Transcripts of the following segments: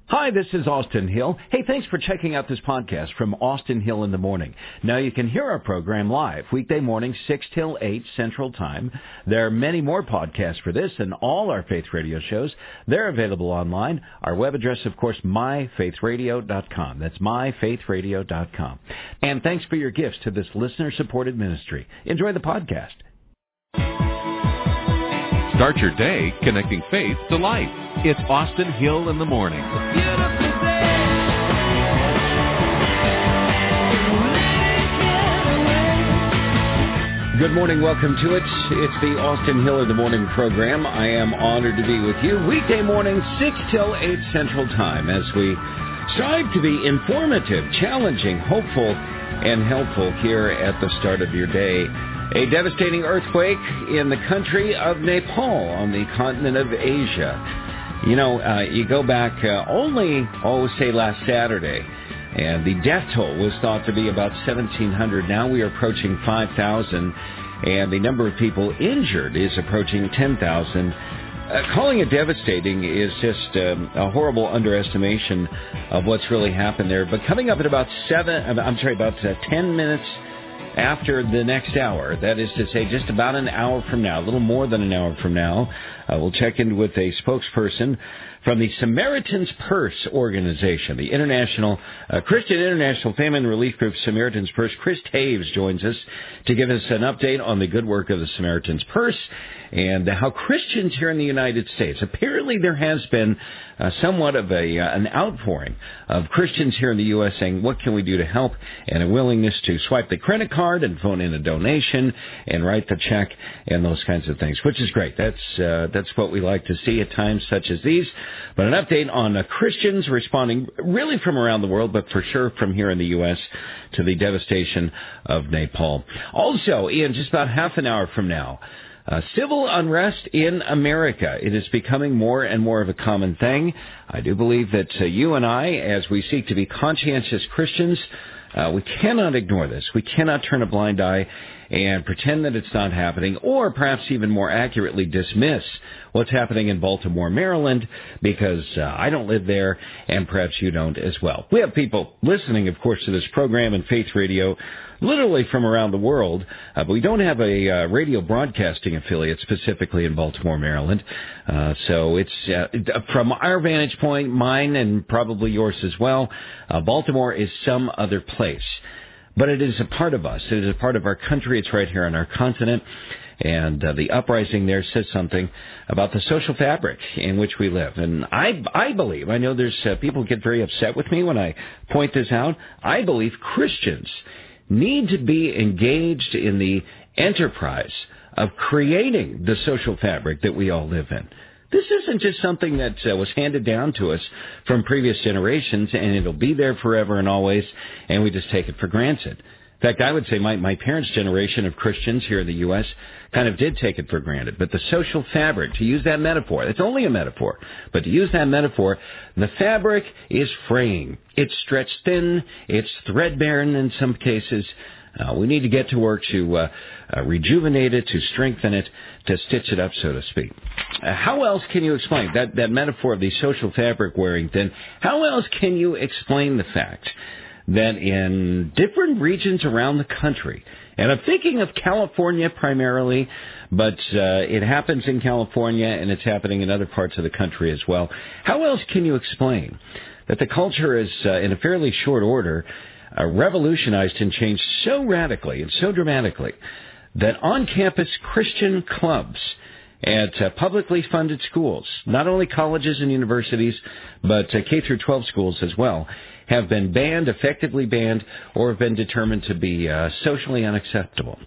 Hi, this is Austin Hill. Hey, thanks for checking out this podcast from Austin Hill in the Morning. Now, you can hear our program live, weekday mornings, 6 till 8 Central Time. There are many more podcasts for this and all our Faith Radio shows. They're available online. Our web address, of course, myfaithradio.com. That's myfaithradio.com. And thanks for your gifts to this listener-supported ministry. Enjoy the podcast. Start your day connecting faith to life. It's Austin Hill in the Morning. Good morning. Welcome to it. It's the Austin Hill in the Morning program. I am honored to be with you weekday morning, 6 till 8 Central Time, as we strive to be informative, challenging, hopeful, and helpful here at the start of your day. A devastating earthquake in the country of Nepal on the continent of Asia. You know, you go back say last Saturday, and the death toll was thought to be about 1,700. Now we are approaching 5,000, and the number of people injured is approaching 10,000. Calling it devastating is just a horrible underestimation of what's really happened there. But coming up at about 10 minutes after the next hour, that is to say just about an hour from now, a little more than an hour from now, we'll check in with a spokesperson from the Samaritan's Purse organization, the Christian International Famine Relief Group Samaritan's Purse. Chris Taves joins us to give us an update on the good work of the Samaritan's Purse and how Christians here in the United States, apparently there has been somewhat of an outpouring of Christians here in the U.S. saying, what can we do to help, and a willingness to swipe the credit card and phone in a donation and write the check and those kinds of things, which is great. That's what we like to see at times such as these. But an update on Christians responding really from around the world, but for sure from here in the U.S. to the devastation of Nepal. Also, in just about half an hour from now, civil unrest in America. It is becoming more and more of a common thing. I do believe that you and I, as we seek to be conscientious Christians, we cannot ignore this. We cannot turn a blind eye and pretend that it's not happening, or perhaps even more accurately dismiss what's happening in Baltimore, Maryland, because I don't live there, and perhaps you don't as well. We have people listening, of course, to this program and Faith Radio literally from around the world, but we don't have a radio broadcasting affiliate specifically in Baltimore, Maryland. So it's from our vantage point, mine and probably yours as well, Baltimore is some other place. But it is a part of us. It is a part of our country. It's right here on our continent. And the uprising there says something about the social fabric in which we live. And I believe, I know there's people get very upset with me when I point this out, I believe Christians need to be engaged in the enterprise of creating the social fabric that we all live in. This isn't just something that was handed down to us from previous generations, and it'll be there forever and always, and we just take it for granted. In fact, I would say my parents' generation of Christians here in the U.S. kind of did take it for granted. But the social fabric, to use that metaphor, it's only a metaphor, but to use that metaphor, the fabric is fraying. It's stretched thin. It's threadbare in some cases. We need to get to work to rejuvenate it, to strengthen it, to stitch it up, so to speak. How else can you explain that metaphor of the social fabric wearing thin? How else can you explain the fact that in different regions around the country, and I'm thinking of California primarily, but it happens in California and it's happening in other parts of the country as well. How else can you explain that the culture is, in a fairly short order, revolutionized and changed so radically and so dramatically that on-campus Christian clubs at publicly funded schools, not only colleges and universities, but K through 12 schools as well, have been banned, effectively banned, or have been determined to be socially unacceptable.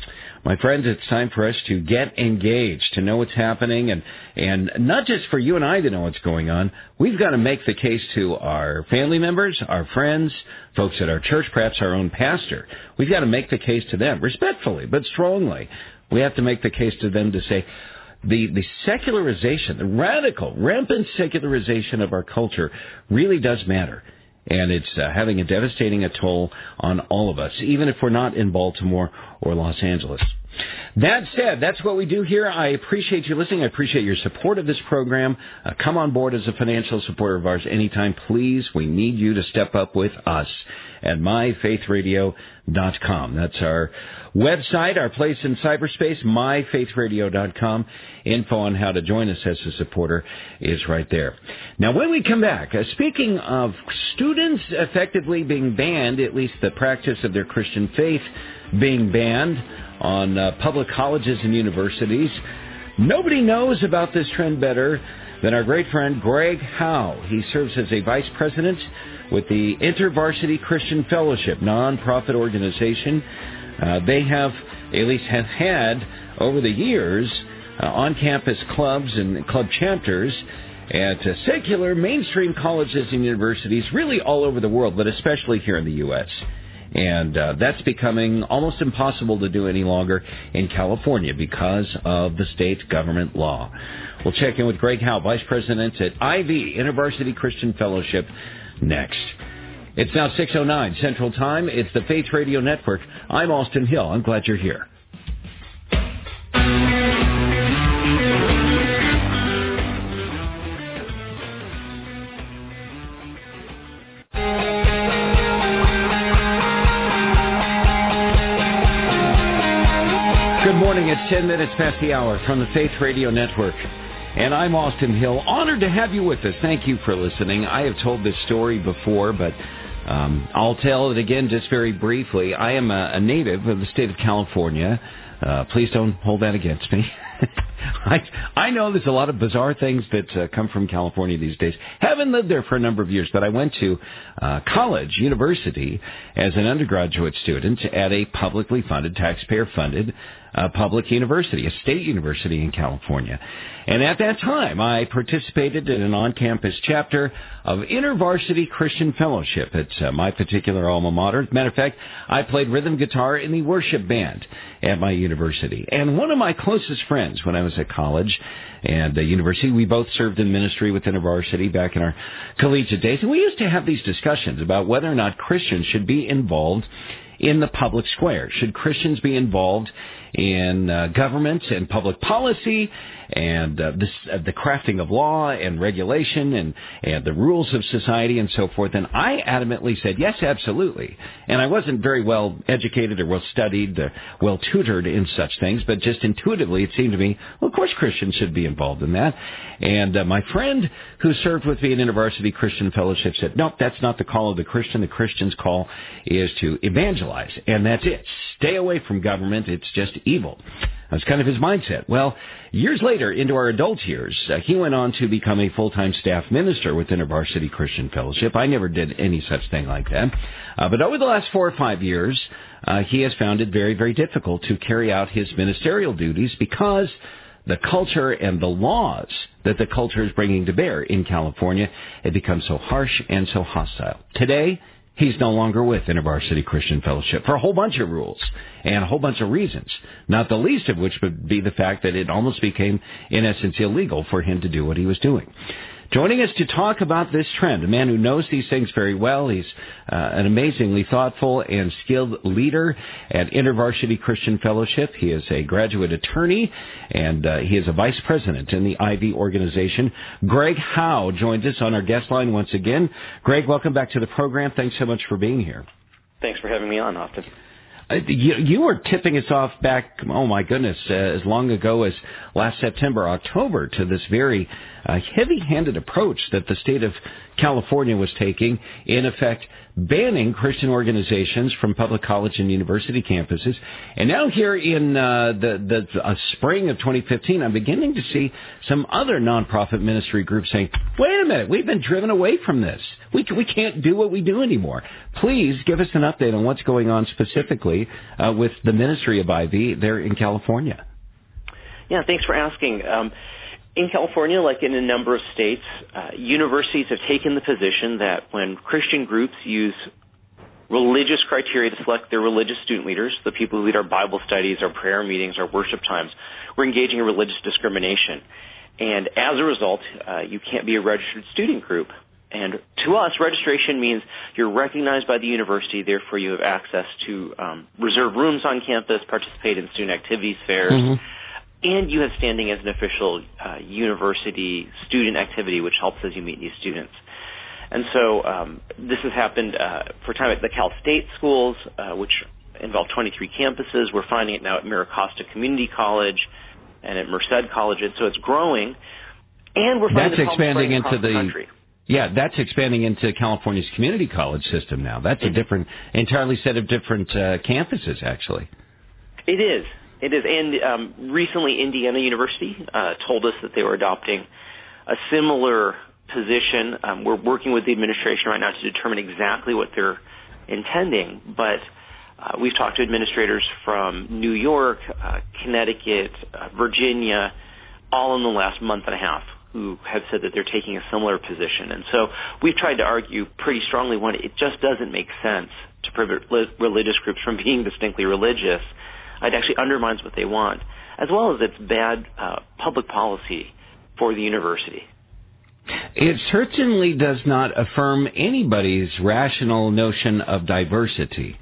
My friends, it's time for us to get engaged, to know what's happening, and not just for you and I to know what's going on. We've got to make the case to our family members, our friends, folks at our church, perhaps our own pastor. We've got to make the case to them, respectfully, but strongly. We have to make the case to them to say, the secularization, the radical, rampant secularization of our culture really does matter. And it's having a devastating toll on all of us, even if we're not in Baltimore or Los Angeles. That said, that's what we do here. I appreciate you listening. I appreciate your support of this program. Come on board as a financial supporter of ours anytime, please. We need you to step up with us at myfaithradio.com. That's our website, our place in cyberspace, myfaithradio.com. Info on how to join us as a supporter is right there. Now, when we come back, speaking of students effectively being banned, at least the practice of their Christian faith being banned on public colleges and universities, nobody knows about this trend better than our great friend Greg Howe. He serves as a vice president with the InterVarsity Christian Fellowship, nonprofit organization. They have, at least have had over the years, on-campus clubs and club chapters at secular mainstream colleges and universities really all over the world, but especially here in the U.S., and that's becoming almost impossible to do any longer in California because of the state government law. We'll check in with Greg Howe, Vice President at IV, InterVarsity Christian Fellowship, next. It's now 6:09 Central Time. It's the Faith Radio Network. I'm Austin Hill. I'm glad you're here. It's 10 minutes past the hour from the Faith Radio Network, and I'm Austin Hill. Honored to have you with us. Thank you for listening. I have told this story before, but I'll tell it again just very briefly. I am a native of the state of California. Please don't hold that against me. I know there's a lot of bizarre things that come from California these days. Haven't lived there for a number of years, but I went to university as an undergraduate student at a publicly funded, taxpayer-funded public university, a state university in California. And at that time, I participated in an on-campus chapter of InterVarsity Christian Fellowship. It's my particular alma mater. As a matter of fact, I played rhythm guitar in the worship band at my university. And one of my closest friends when I was at college and university, we both served in ministry with InterVarsity back in our collegiate days. And we used to have these discussions about whether or not Christians should be involved in the public square. Should Christians be involved in government and public policy and the crafting of law and regulation and the rules of society and so forth? And I adamantly said, yes, absolutely. And I wasn't very well educated or well studied, well tutored in such things, but just intuitively it seemed to me, well, of course Christians should be involved in that. And my friend who served with me in InterVarsity Christian Fellowship said, nope, that's not the call of the Christian. The Christian's call is to evangelize, and that's it. Stay away from government. It's just evil. That's kind of his mindset. Well, years later, into our adult years, he went on to become a full-time staff minister with InterVarsity Christian Fellowship. I never did any such thing like that. But over the last 4 or 5 years, he has found it very, very difficult to carry out his ministerial duties because the culture and the laws that the culture is bringing to bear in California have become so harsh and so hostile. Today, he's no longer with InterVarsity Christian Fellowship for a whole bunch of rules and a whole bunch of reasons, not the least of which would be the fact that it almost became, in essence, illegal for him to do what he was doing. Joining us to talk about this trend, a man who knows these things very well. He's an amazingly thoughtful and skilled leader at InterVarsity Christian Fellowship. He is a graduate attorney, and he is a vice president in the IV organization. Greg Howe joins us on our guest line once again. Greg, welcome back to the program. Thanks so much for being here. Thanks for having me on, Austin. You were tipping us off back, oh my goodness, as long ago as last September, October, to this very heavy-handed approach that the state of California was taking, in effect banning Christian organizations from public college and university campuses. And now here in the spring of 2015, I'm beginning to see some other nonprofit ministry groups saying, wait a minute, we've been driven away from this. We can't do what we do anymore. Please give us an update on what's going on specifically with the ministry of IV there in California. Yeah, thanks for asking. In California, like in a number of states, universities have taken the position that when Christian groups use religious criteria to select their religious student leaders, the people who lead our Bible studies, our prayer meetings, our worship times, we're engaging in religious discrimination. And as a result, you can't be a registered student group And to us, registration means you're recognized by the university, therefore you have access to reserve rooms on campus, participate in student activities, fairs, and you have standing as an official university student activity, which helps as you meet new students. And so this has happened for a time at the Cal State schools, which involve 23 campuses. We're finding it now at Miracosta Community College and at Merced College, and so it's growing. And we're finding that's expanding into the country. Yeah, that's expanding into California's community college system now. That's a entirely set of different campuses, actually. It is. And recently Indiana University told us that they were adopting a similar position. We're working with the administration right now to determine exactly what they're intending, but we've talked to administrators from New York, Connecticut, Virginia, all in the last month and a half, who have said that they're taking a similar position. And so we've tried to argue pretty strongly, one, it just doesn't make sense to prohibit religious groups from being distinctly religious. It actually undermines what they want, as well as it's bad public policy for the university. It certainly does not affirm anybody's rational notion of diversity.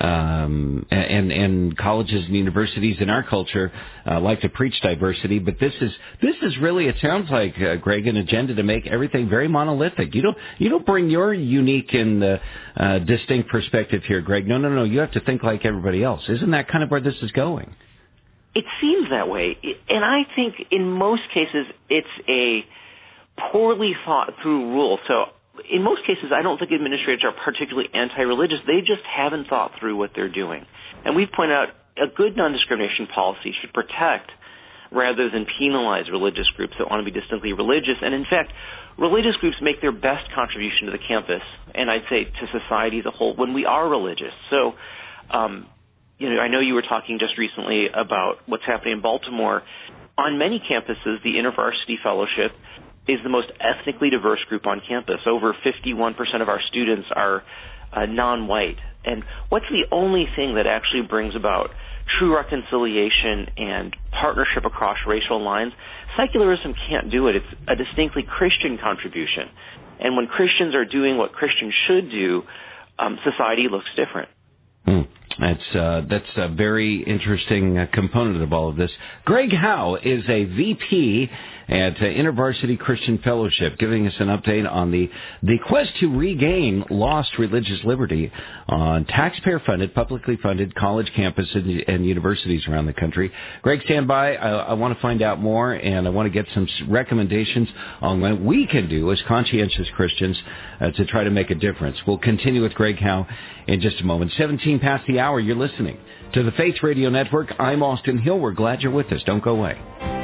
And colleges and universities in our culture like to preach diversity, but this is really, it sounds like, Greg, an agenda to make everything very monolithic. You don't bring your unique and distinct perspective here, Greg. No. You have to think like everybody else. Isn't that kind of where this is going? It seems that way, and I think in most cases it's a poorly thought through rule. So in most cases, I don't think administrators are particularly anti-religious. They just haven't thought through what they're doing. And we've pointed out a good non-discrimination policy should protect rather than penalize religious groups that want to be distinctly religious. And in fact, religious groups make their best contribution to the campus, and I'd say to society as a whole, when we are religious. So, I know you were talking just recently about what's happening in Baltimore. On many campuses, the InterVarsity Fellowship is the most ethnically diverse group on campus. Over 51% of our students are non-white. And what's the only thing that actually brings about true reconciliation and partnership across racial lines? Secularism can't do it. It's a distinctly Christian contribution. And when Christians are doing what Christians should do, society looks different. That's a very interesting component of all of this. Greg Howe is a VP at InterVarsity Christian Fellowship, giving us an update on the quest to regain lost religious liberty on taxpayer-funded, publicly funded college campuses and universities around the country. Greg, stand by. I want to find out more, and I want to get some recommendations on what we can do as conscientious Christians to try to make a difference. We'll continue with Greg Howe in just a moment. 17 past the hour, you're listening to the Faith Radio Network. I'm Austin Hill. We're glad you're with us. Don't go away.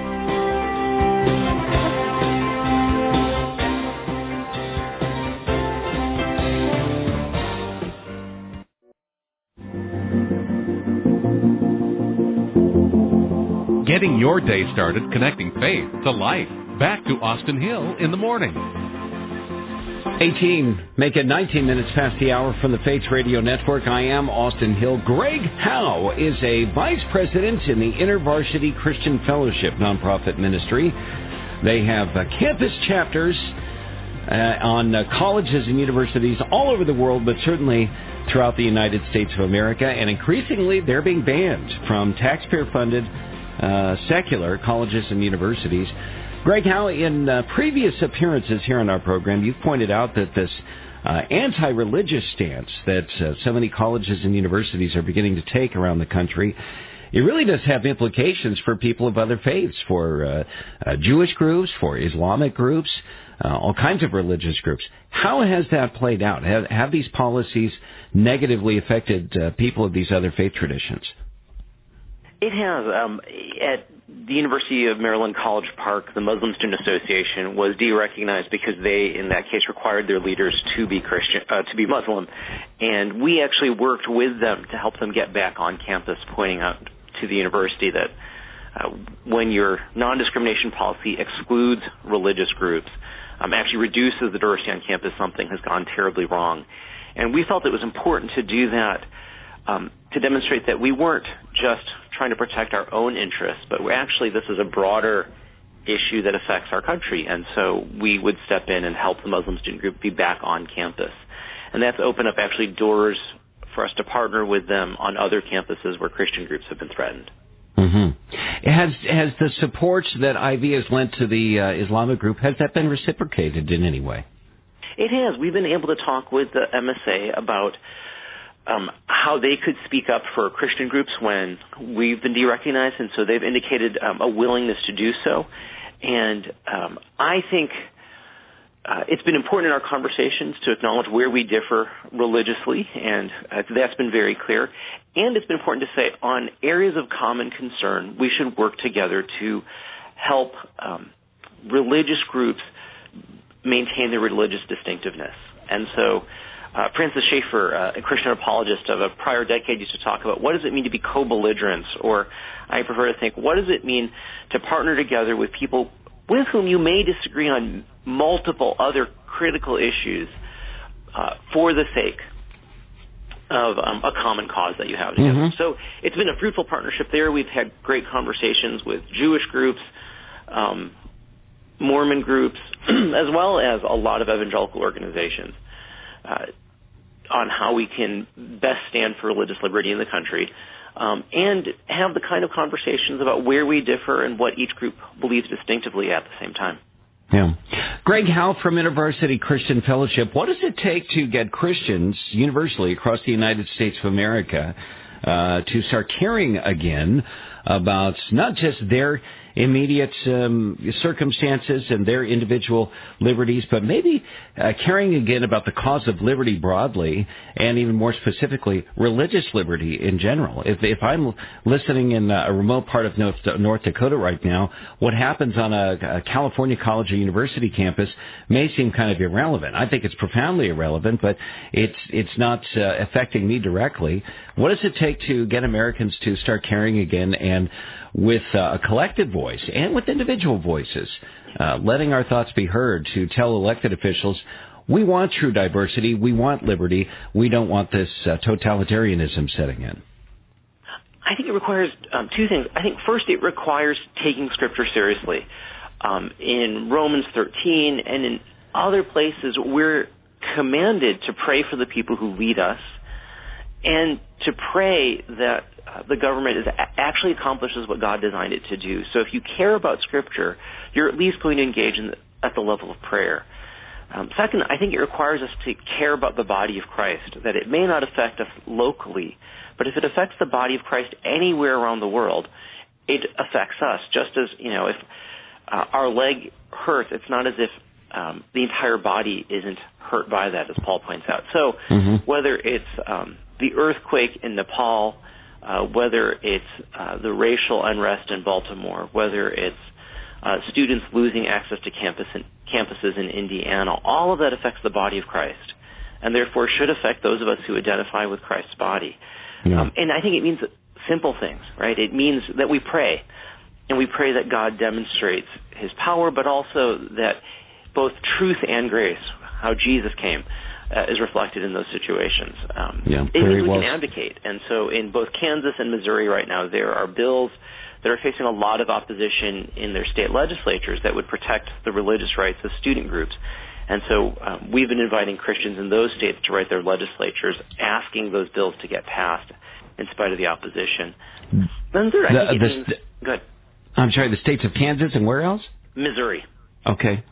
Getting your day started connecting faith to life. Back to Austin Hill in the morning. 18, make it 19 minutes past the hour from the Faith Radio Network. I am Austin Hill. Greg Howe is a vice president in the InterVarsity Christian Fellowship nonprofit ministry. They have campus chapters on colleges and universities all over the world, but certainly throughout the United States of America. And increasingly, they're being banned from taxpayer-funded secular colleges and universities. Greg Howe, in previous appearances here on our program, you've pointed out that this anti-religious stance that so many colleges and universities are beginning to take around the country, it really does have implications for people of other faiths, for Jewish groups, for Islamic groups, all kinds of religious groups. How has that played out? Have these policies negatively affected people of these other faith traditions? It has. At the University of Maryland College Park, the Muslim Student Association was de-recognized because they, in that case, required their leaders to be Christian, to be Muslim, and we actually worked with them to help them get back on campus, pointing out to the university that when your non-discrimination policy excludes religious groups, actually reduces the diversity on campus, something has gone terribly wrong. And we felt it was important to do that to demonstrate that we weren't just trying to protect our own interests, but this is a broader issue that affects our country. And so we would step in and help the Muslim student group be back on campus. And that's opened up actually doors for us to partner with them on other campuses where Christian groups have been threatened. Mm-hmm. Has the support that Ivy has lent to the Islamic group, has that been reciprocated in any way? It has. We've been able to talk with the MSA about how they could speak up for Christian groups when we've been derecognized, and so they've indicated a willingness to do so. And I think it's been important in our conversations to acknowledge where we differ religiously, and that's been very clear. And it's been important to say on areas of common concern, we should work together to help religious groups maintain their religious distinctiveness. And so Francis Schaeffer, a Christian apologist of a prior decade, used to talk about what does it mean to be co-belligerents, or I prefer to think, what does it mean to partner together with people with whom you may disagree on multiple other critical issues for the sake of a common cause that you have together. Mm-hmm. So it's been a fruitful partnership there. We've had great conversations with Jewish groups, Mormon groups, as well as a lot of evangelical organizations on how we can best stand for religious liberty in the country, and have the kind of conversations about where we differ and what each group believes distinctively at the same time. Yeah. Greg Howe from InterVarsity Christian Fellowship, what does it take to get Christians universally across the United States of America to start caring again about not just their immediate circumstances and their individual liberties, but maybe caring again about the cause of liberty broadly, and even more specifically, religious liberty in general? If I'm listening in a remote part of North Dakota right now, what happens on a California college or university campus may seem kind of irrelevant. I think it's profoundly irrelevant, but it's not affecting me directly. What does it take to get Americans to start caring again, and with a collective voice and with individual voices, letting our thoughts be heard to tell elected officials, we want true diversity, we want liberty, we don't want this totalitarianism setting in? I think it requires two things. I think first it requires taking Scripture seriously. In Romans 13 and in other places, we're commanded to pray for the people who lead us and to pray that the government actually accomplishes what God designed it to do. So if you care about Scripture, you're at least going to engage at the level of prayer. Second, I think it requires us to care about the body of Christ, that it may not affect us locally, but if it affects the body of Christ anywhere around the world, it affects us. Just as, if our leg hurts, it's not as if the entire body isn't hurt by that, as Paul points out. So whether it's the earthquake in Nepal, whether it's the racial unrest in Baltimore, whether it's students losing access to campuses in Indiana, all of that affects the body of Christ, and therefore should affect those of us who identify with Christ's body. Yeah. And I think it means simple things, right? It means that we pray, and we pray that God demonstrates His power, but also that both truth and grace, how Jesus came, is reflected in those situations. It means we can advocate. And so in both Kansas and Missouri right now, there are bills that are facing a lot of opposition in their state legislatures that would protect the religious rights of student groups. And so we've been inviting Christians in those states to write their legislatures, asking those bills to get passed in spite of the opposition. Then third, I think it means... Go ahead. I'm sorry, the states of Kansas and where else? Missouri. Okay.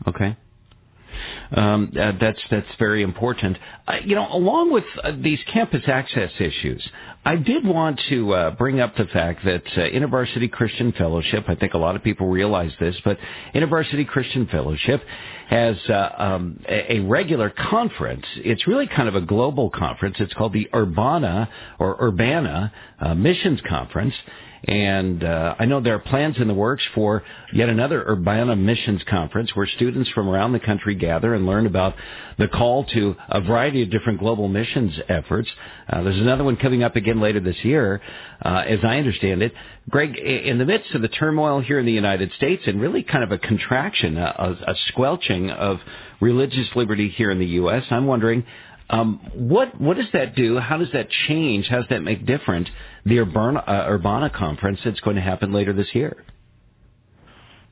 That's very important. Along with these campus access issues, I did want to bring up the fact that InterVarsity Christian Fellowship, I think a lot of people realize this, but InterVarsity Christian Fellowship has a regular conference. It's really kind of a global conference. It's called the Urbana Missions Conference. And I know there are plans in the works for yet another Urbana Missions Conference where students from around the country gather and learn about the call to a variety of different global missions efforts. There's another one coming up again later this year, as I understand it. Greg, in the midst of the turmoil here in the United States and really kind of a contraction, a squelching of religious liberty here in the U.S., I'm wondering, what does that do? How does that change? How does that make different the Urbana Conference that's going to happen later this year?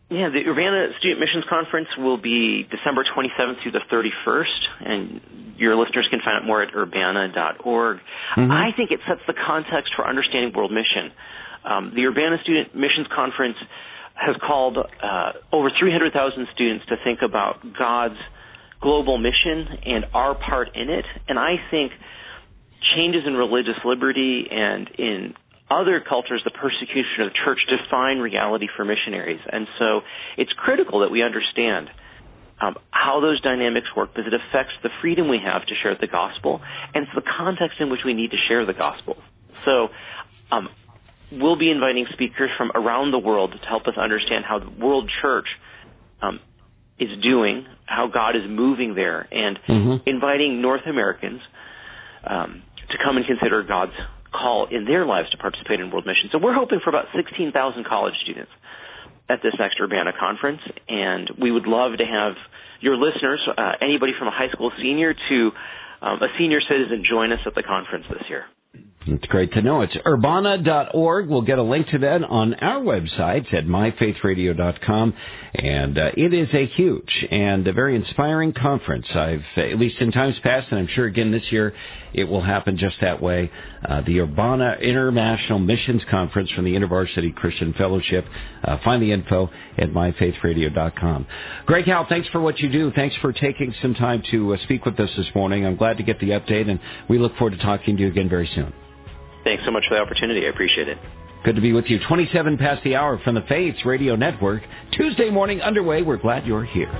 Yeah, the Urbana Student Missions Conference will be December 27th through the 31st, and your listeners can find out more at urbana.org. Mm-hmm. I think it sets the context for understanding world mission. The Urbana Student Missions Conference has called over 300,000 students to think about God's global mission and our part in it, and I think changes in religious liberty and in other cultures, the persecution of the church, define reality for missionaries. And so it's critical that we understand how those dynamics work, because it affects the freedom we have to share the gospel, and it's the context in which we need to share the gospel. So we'll be inviting speakers from around the world to help us understand how the world church is doing, how God is moving there, and inviting North Americans to come and consider God's call in their lives to participate in world mission. So we're hoping for about 16,000 college students at this next Urbana conference, and we would love to have your listeners, anybody from a high school senior to a senior citizen, join us at the conference this year. It's great to know. It's urbana.org. We'll get a link to that on our website at myfaithradio.com. And it is a huge and a very inspiring conference. I've, at least in times past, and I'm sure again this year, it will happen just that way. The Urbana International Missions Conference from the InterVarsity Christian Fellowship. Find the info at myfaithradio.com. Greg Howell, thanks for what you do. Thanks for taking some time to speak with us this morning. I'm glad to get the update, and we look forward to talking to you again very soon. Thanks so much for the opportunity. I appreciate it. Good to be with you. 27 past the hour from the Faith Radio Network. Tuesday morning underway. We're glad you're here.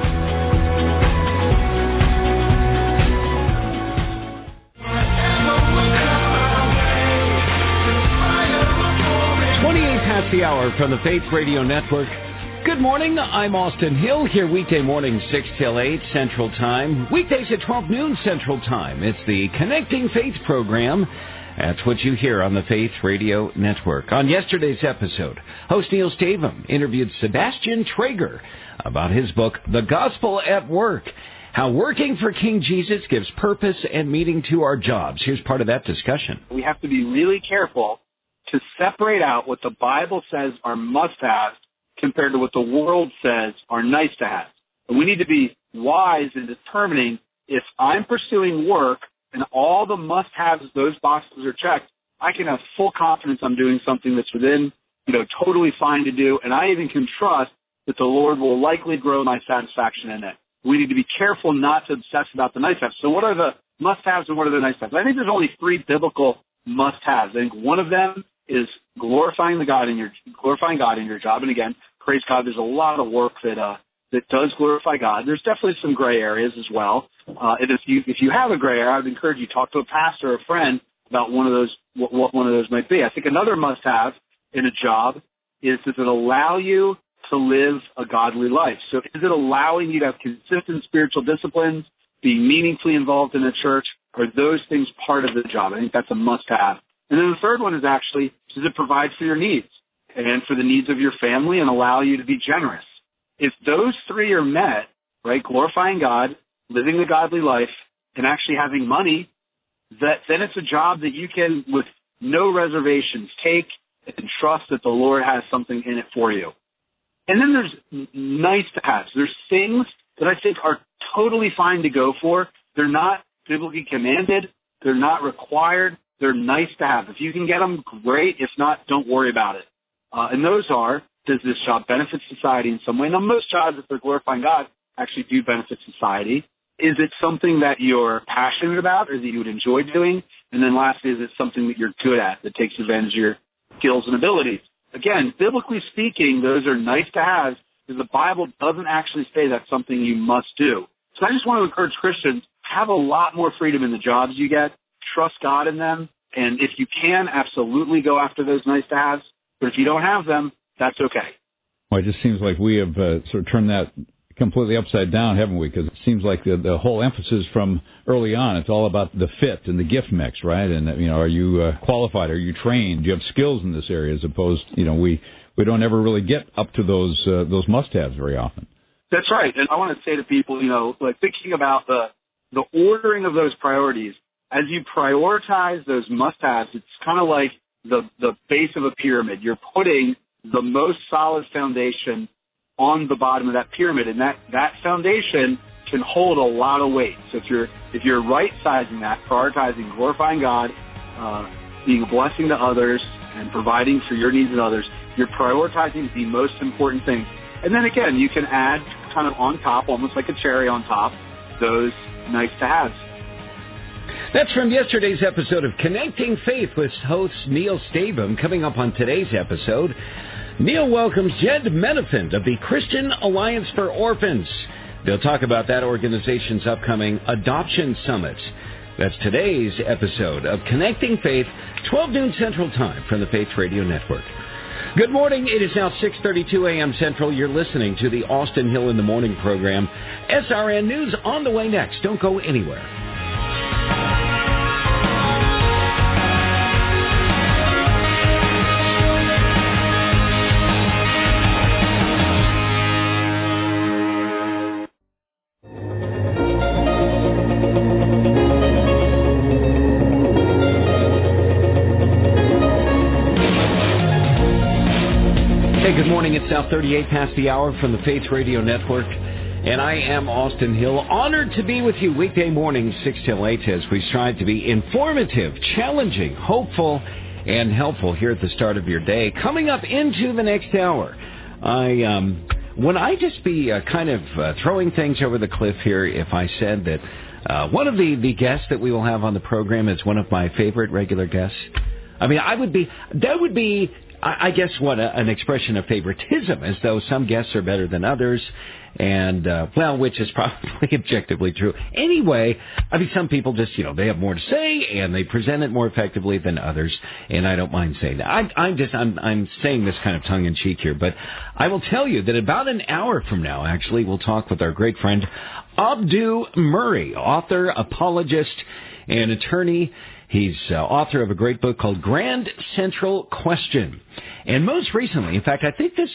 Past the hour from the Faith Radio Network. Good morning. I'm Austin Hill, here weekday morning 6 till 8 Central Time. Weekdays at 12 noon Central Time. It's the Connecting Faith program. That's what you hear on the Faith Radio Network. On yesterday's episode, host Neil Stavum interviewed Sebastian Traeger about his book, The Gospel at Work, how working for King Jesus gives purpose and meaning to our jobs. Here's part of that discussion. We have to be really careful to separate out what the Bible says are must-haves compared to what the world says are nice-to-haves. And we need to be wise in determining if I'm pursuing work and all the must-haves, those boxes are checked, I can have full confidence I'm doing something that's within, totally fine to do, and I even can trust that the Lord will likely grow my satisfaction in it. We need to be careful not to obsess about the nice-haves. So what are the must-haves and what are the nice-haves? I think there's only 3 biblical must-haves. I think one of them is glorifying God in your job. And again, praise God, there's a lot of work that does glorify God. There's definitely some gray areas as well. And if you have a gray area, I would encourage you to talk to a pastor or a friend about one of those, what one of those might be. I think another must-have in a job is, does it allow you to live a godly life? So is it allowing you to have consistent spiritual disciplines, be meaningfully involved in a church? Are those things part of the job? I think that's a must-have. And then the third one is actually, does it provide for your needs and for the needs of your family and allow you to be generous? If those 3 are met, right, glorifying God, living the godly life, and actually having money, then it's a job that you can, with no reservations, take and trust that the Lord has something in it for you. And then there's nice-to-haves. There's things that I think are totally fine to go for. They're not biblically commanded. They're not required. They're nice to have. If you can get them, great. If not, don't worry about it. And those are, does this job benefit society in some way? Now, most jobs, if they're glorifying God, actually do benefit society. Is it something that you're passionate about or that you would enjoy doing? And then lastly, is it something that you're good at that takes advantage of your skills and abilities? Again, biblically speaking, those are nice to have because the Bible doesn't actually say that's something you must do. So I just want to encourage Christians, have a lot more freedom in the jobs you get. Trust God in them, and if you can, absolutely go after those nice-to-haves. But if you don't have them, that's okay. Well, it just seems like we have sort of turned that completely upside down, haven't we? Because it seems like the whole emphasis from early on, it's all about the fit and the gift mix, right? And, are you qualified? Are you trained? Do you have skills in this area? As opposed, we don't ever really get up to those must-haves very often. That's right. And I want to say to people, thinking about the ordering of those priorities, as you prioritize those must-haves, it's kind of like the base of a pyramid. You're putting the most solid foundation on the bottom of that pyramid, and that foundation can hold a lot of weight. So if you're right-sizing that, prioritizing glorifying God, being a blessing to others, and providing for your needs and others, you're prioritizing the most important things. And then again, you can add kind of on top, almost like a cherry on top, those nice-to-haves. That's from yesterday's episode of Connecting Faith with host Neil Stavum. Coming up on today's episode, Neil welcomes Jed Menafint of the Christian Alliance for Orphans. They'll talk about that organization's upcoming Adoption Summit. That's today's episode of Connecting Faith, 12 noon Central Time from the Faith Radio Network. Good morning. It is now 6:32 a.m. Central. You're listening to the Austin Hill in the Morning program. SRN News on the way next. Don't go anywhere. It's now 38 past the hour from the Faith Radio Network, and I am Austin Hill. Honored to be with you weekday mornings 6 till 8 as we strive to be informative, challenging, hopeful, and helpful here at the start of your day. Coming up into the next hour, would I just be throwing things over the cliff here if I said that one of the guests that we will have on the program is one of my favorite regular guests? I mean, that would be I guess an expression of favoritism, as though some guests are better than others, and, which is probably objectively true. Anyway, I mean, some people just, they have more to say, and they present it more effectively than others, and I don't mind saying that. I'm saying this kind of tongue-in-cheek here, but I will tell you that about an hour from now, actually, we'll talk with our great friend, Abdu Murray, author, apologist, and attorney. He's author of a great book called Grand Central Question. And most recently, in fact, I think this,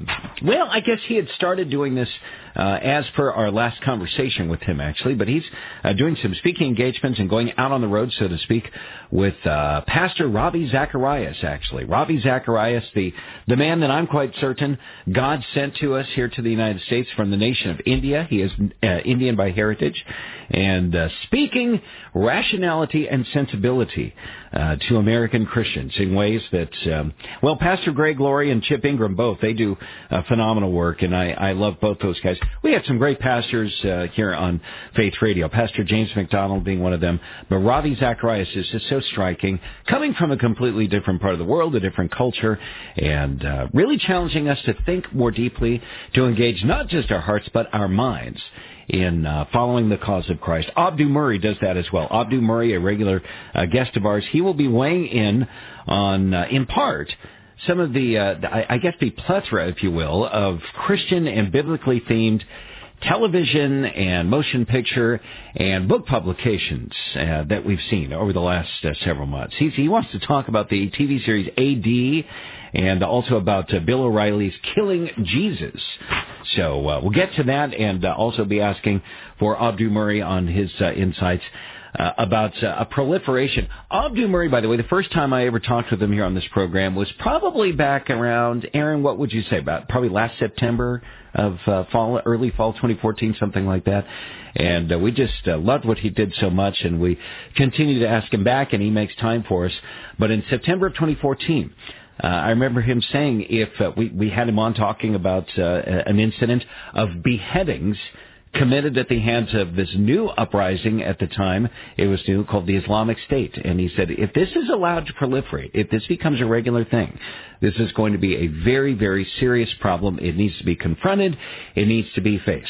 I guess he had started doing this as per our last conversation with him, actually. But he's doing some speaking engagements and going out on the road, so to speak, with Pastor Ravi Zacharias, actually. Ravi Zacharias, the man that I'm quite certain God sent to us here to the United States from the nation of India. He is Indian by heritage. And speaking rationality and sensibility to American Christians in ways that, Pastor Greg Laurie and Chip Ingram both, they do phenomenal work, and I love both those guys. We have some great pastors here on Faith Radio, Pastor James McDonald being one of them, but Ravi Zacharias is just so striking, coming from a completely different part of the world, a different culture, and really challenging us to think more deeply, to engage not just our hearts, but our minds in following the cause of Christ. Abdu Murray does that as well. Abdu Murray, a regular guest of ours, he will be weighing in on, in part, some of the plethora, if you will, of Christian and biblically themed television and motion picture and book publications that we've seen over the last several months. He wants to talk about the TV series AD and also about Bill O'Reilly's Killing Jesus. So we'll get to that and also be asking for Abdu Murray on his insights about a proliferation. Abdu Murray, by the way, the first time I ever talked with him here on this program was probably back around, Aaron, what would you say, about probably last September of early fall 2014, something like that. And we just loved what he did so much, and we continue to ask him back, and he makes time for us. But in September of 2014, I remember him saying if we had him on talking about an incident of beheadings committed at the hands of this new uprising at the time. It was new, called the Islamic State. And he said, if this is allowed to proliferate, if this becomes a regular thing, this is going to be a very, very serious problem. It needs to be confronted. It needs to be faced.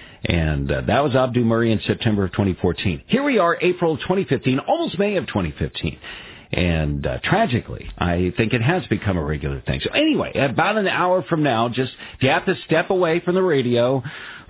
And that was Abdu Murray in September of 2014. Here we are, April 2015, almost May of 2015. And tragically, I think it has become a regular thing. So anyway, about an hour from now, just if you have to step away from the radio,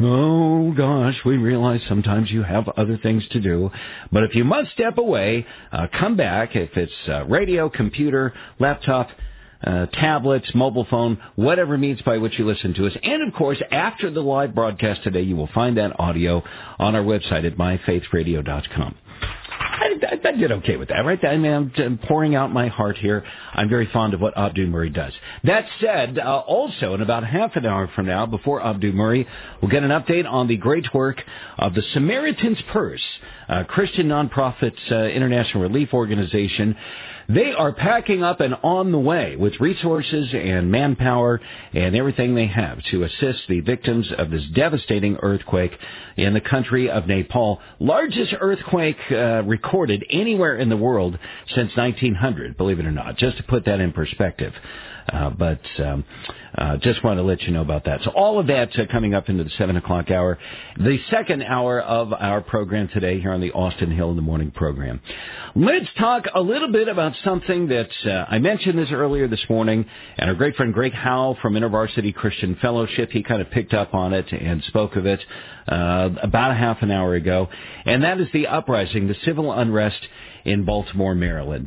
oh gosh, we realize sometimes you have other things to do. But if you must step away, come back. If it's radio, computer, laptop, tablets, mobile phone, whatever means by which you listen to us. And, of course, after the live broadcast today, you will find that audio on our website at myfaithradio.com. I I did okay with that, right? I mean, I'm pouring out my heart here. I'm very fond of what Abdu Murray does. That said, also in about half an hour from now, before Abdu Murray, we'll get an update on the great work of the Samaritan's Purse, Christian nonprofit international relief organization. They are packing up and on the way with resources and manpower and everything they have to assist the victims of this devastating earthquake in the country of Nepal. Largest earthquake recorded anywhere in the world since 1900, believe it or not, just to put that in perspective. But just want to let you know about that. So all of that coming up into the 7 o'clock hour, the second hour of our program today here on the Austin Hill in the Morning program. Let's talk a little bit about something that I mentioned this earlier this morning, and our great friend Greg Howell from InterVarsity Christian Fellowship, he kind of picked up on it and spoke of it about a half an hour ago, and that is the uprising, the civil unrest in Baltimore, Maryland.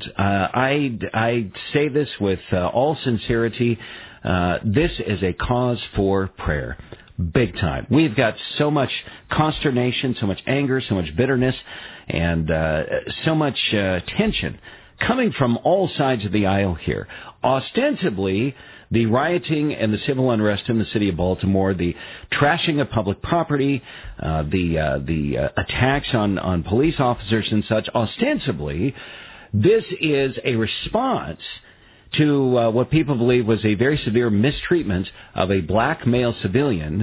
I say this with all sincerity. This is a cause for prayer. Big time. We've got so much consternation, so much anger, so much bitterness, and so much tension coming from all sides of the aisle here. Ostensibly, the rioting and the civil unrest in the city of Baltimore, the trashing of public property, the attacks on police officers and such, ostensibly, this is a response to what people believe was a very severe mistreatment of a black male civilian,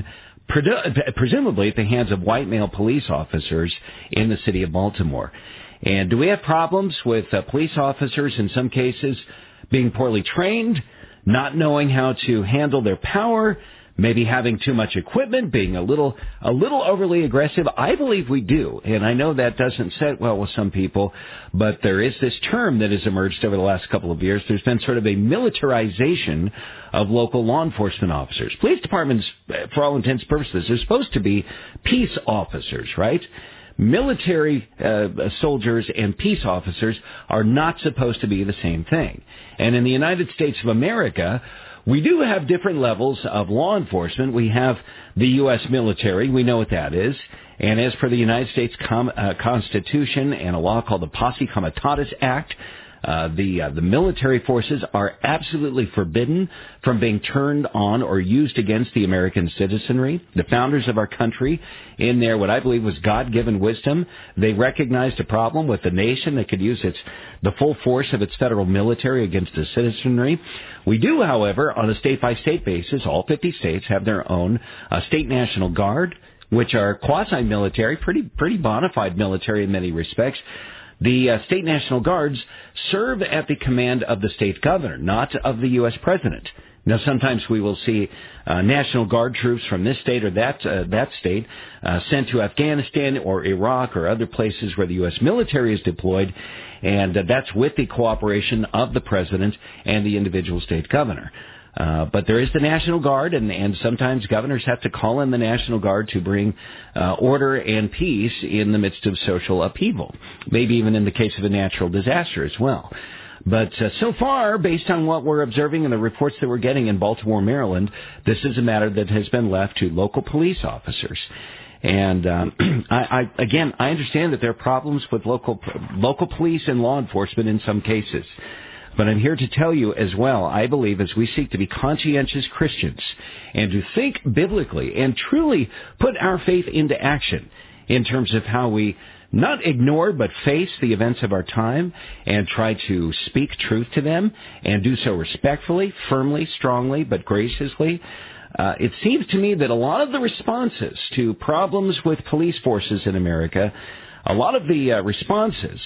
presumably at the hands of white male police officers in the city of Baltimore. And do we have problems with police officers in some cases being poorly trained, not knowing how to handle their power, maybe having too much equipment, being a little overly aggressive? I believe we do, and I know that doesn't sit well with some people, but there is this term that has emerged over the last couple of years. There's been sort of a militarization of local law enforcement officers. Police departments, for all intents and purposes, are supposed to be peace officers, right? Military soldiers and peace officers are not supposed to be the same thing. And in the United States of America, we do have different levels of law enforcement. We have the U.S. military. We know what that is. And as per the United States Constitution and a law called the Posse Comitatus Act, the military forces are absolutely forbidden from being turned on or used against the American citizenry. The founders of our country, in their what I believe was God-given wisdom, they recognized a problem with the nation that could use the full force of its federal military against the citizenry. We do, however, on a state-by-state basis, all 50 states have their own state National Guard, which are quasi-military, pretty bona fide military in many respects. The state National Guards serve at the command of the state governor, not of the U.S. president. Now, sometimes we will see National Guard troops from this state or that state sent to Afghanistan or Iraq or other places where the U.S. military is deployed, and that's with the cooperation of the president and the individual state governor. But there is the National Guard, and sometimes governors have to call in the National Guard to bring order and peace in the midst of social upheaval, maybe even in the case of a natural disaster as well. But so far, based on what we're observing and the reports that we're getting in Baltimore, Maryland, this is a matter that has been left to local police officers. And I understand that there are problems with local police and law enforcement in some cases. But I'm here to tell you as well, I believe as we seek to be conscientious Christians and to think biblically and truly put our faith into action in terms of how we not ignore but face the events of our time and try to speak truth to them and do so respectfully, firmly, strongly, but graciously. It seems to me that a lot of the responses to problems with police forces in America, a lot of the responses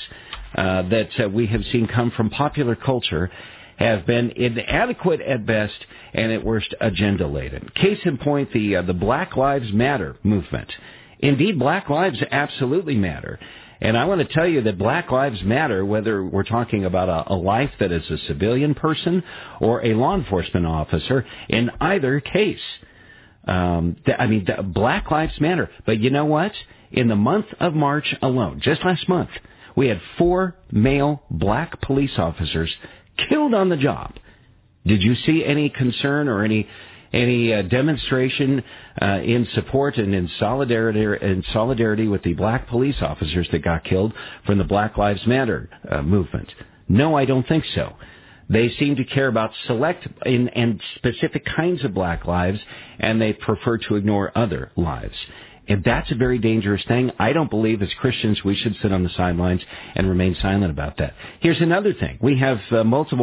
that we have seen come from popular culture have been inadequate at best and at worst agenda-laden. Case in point, the Black Lives Matter movement. Indeed, Black lives absolutely matter. And I want to tell you that Black lives matter whether we're talking about a life that is a civilian person or a law enforcement officer. In either case, Black lives matter. But you know what? In the month of March alone, just last month, we had 4 male black police officers killed on the job. Did you see any concern or any any demonstration in support and in solidarity with the black police officers that got killed from the Black Lives Matter movement? No, I don't think so. They seem to care about select and specific kinds of black lives, and they prefer to ignore other lives. And that's a very dangerous thing. I don't believe as Christians we should sit on the sidelines and remain silent about that. Here's another thing. We have the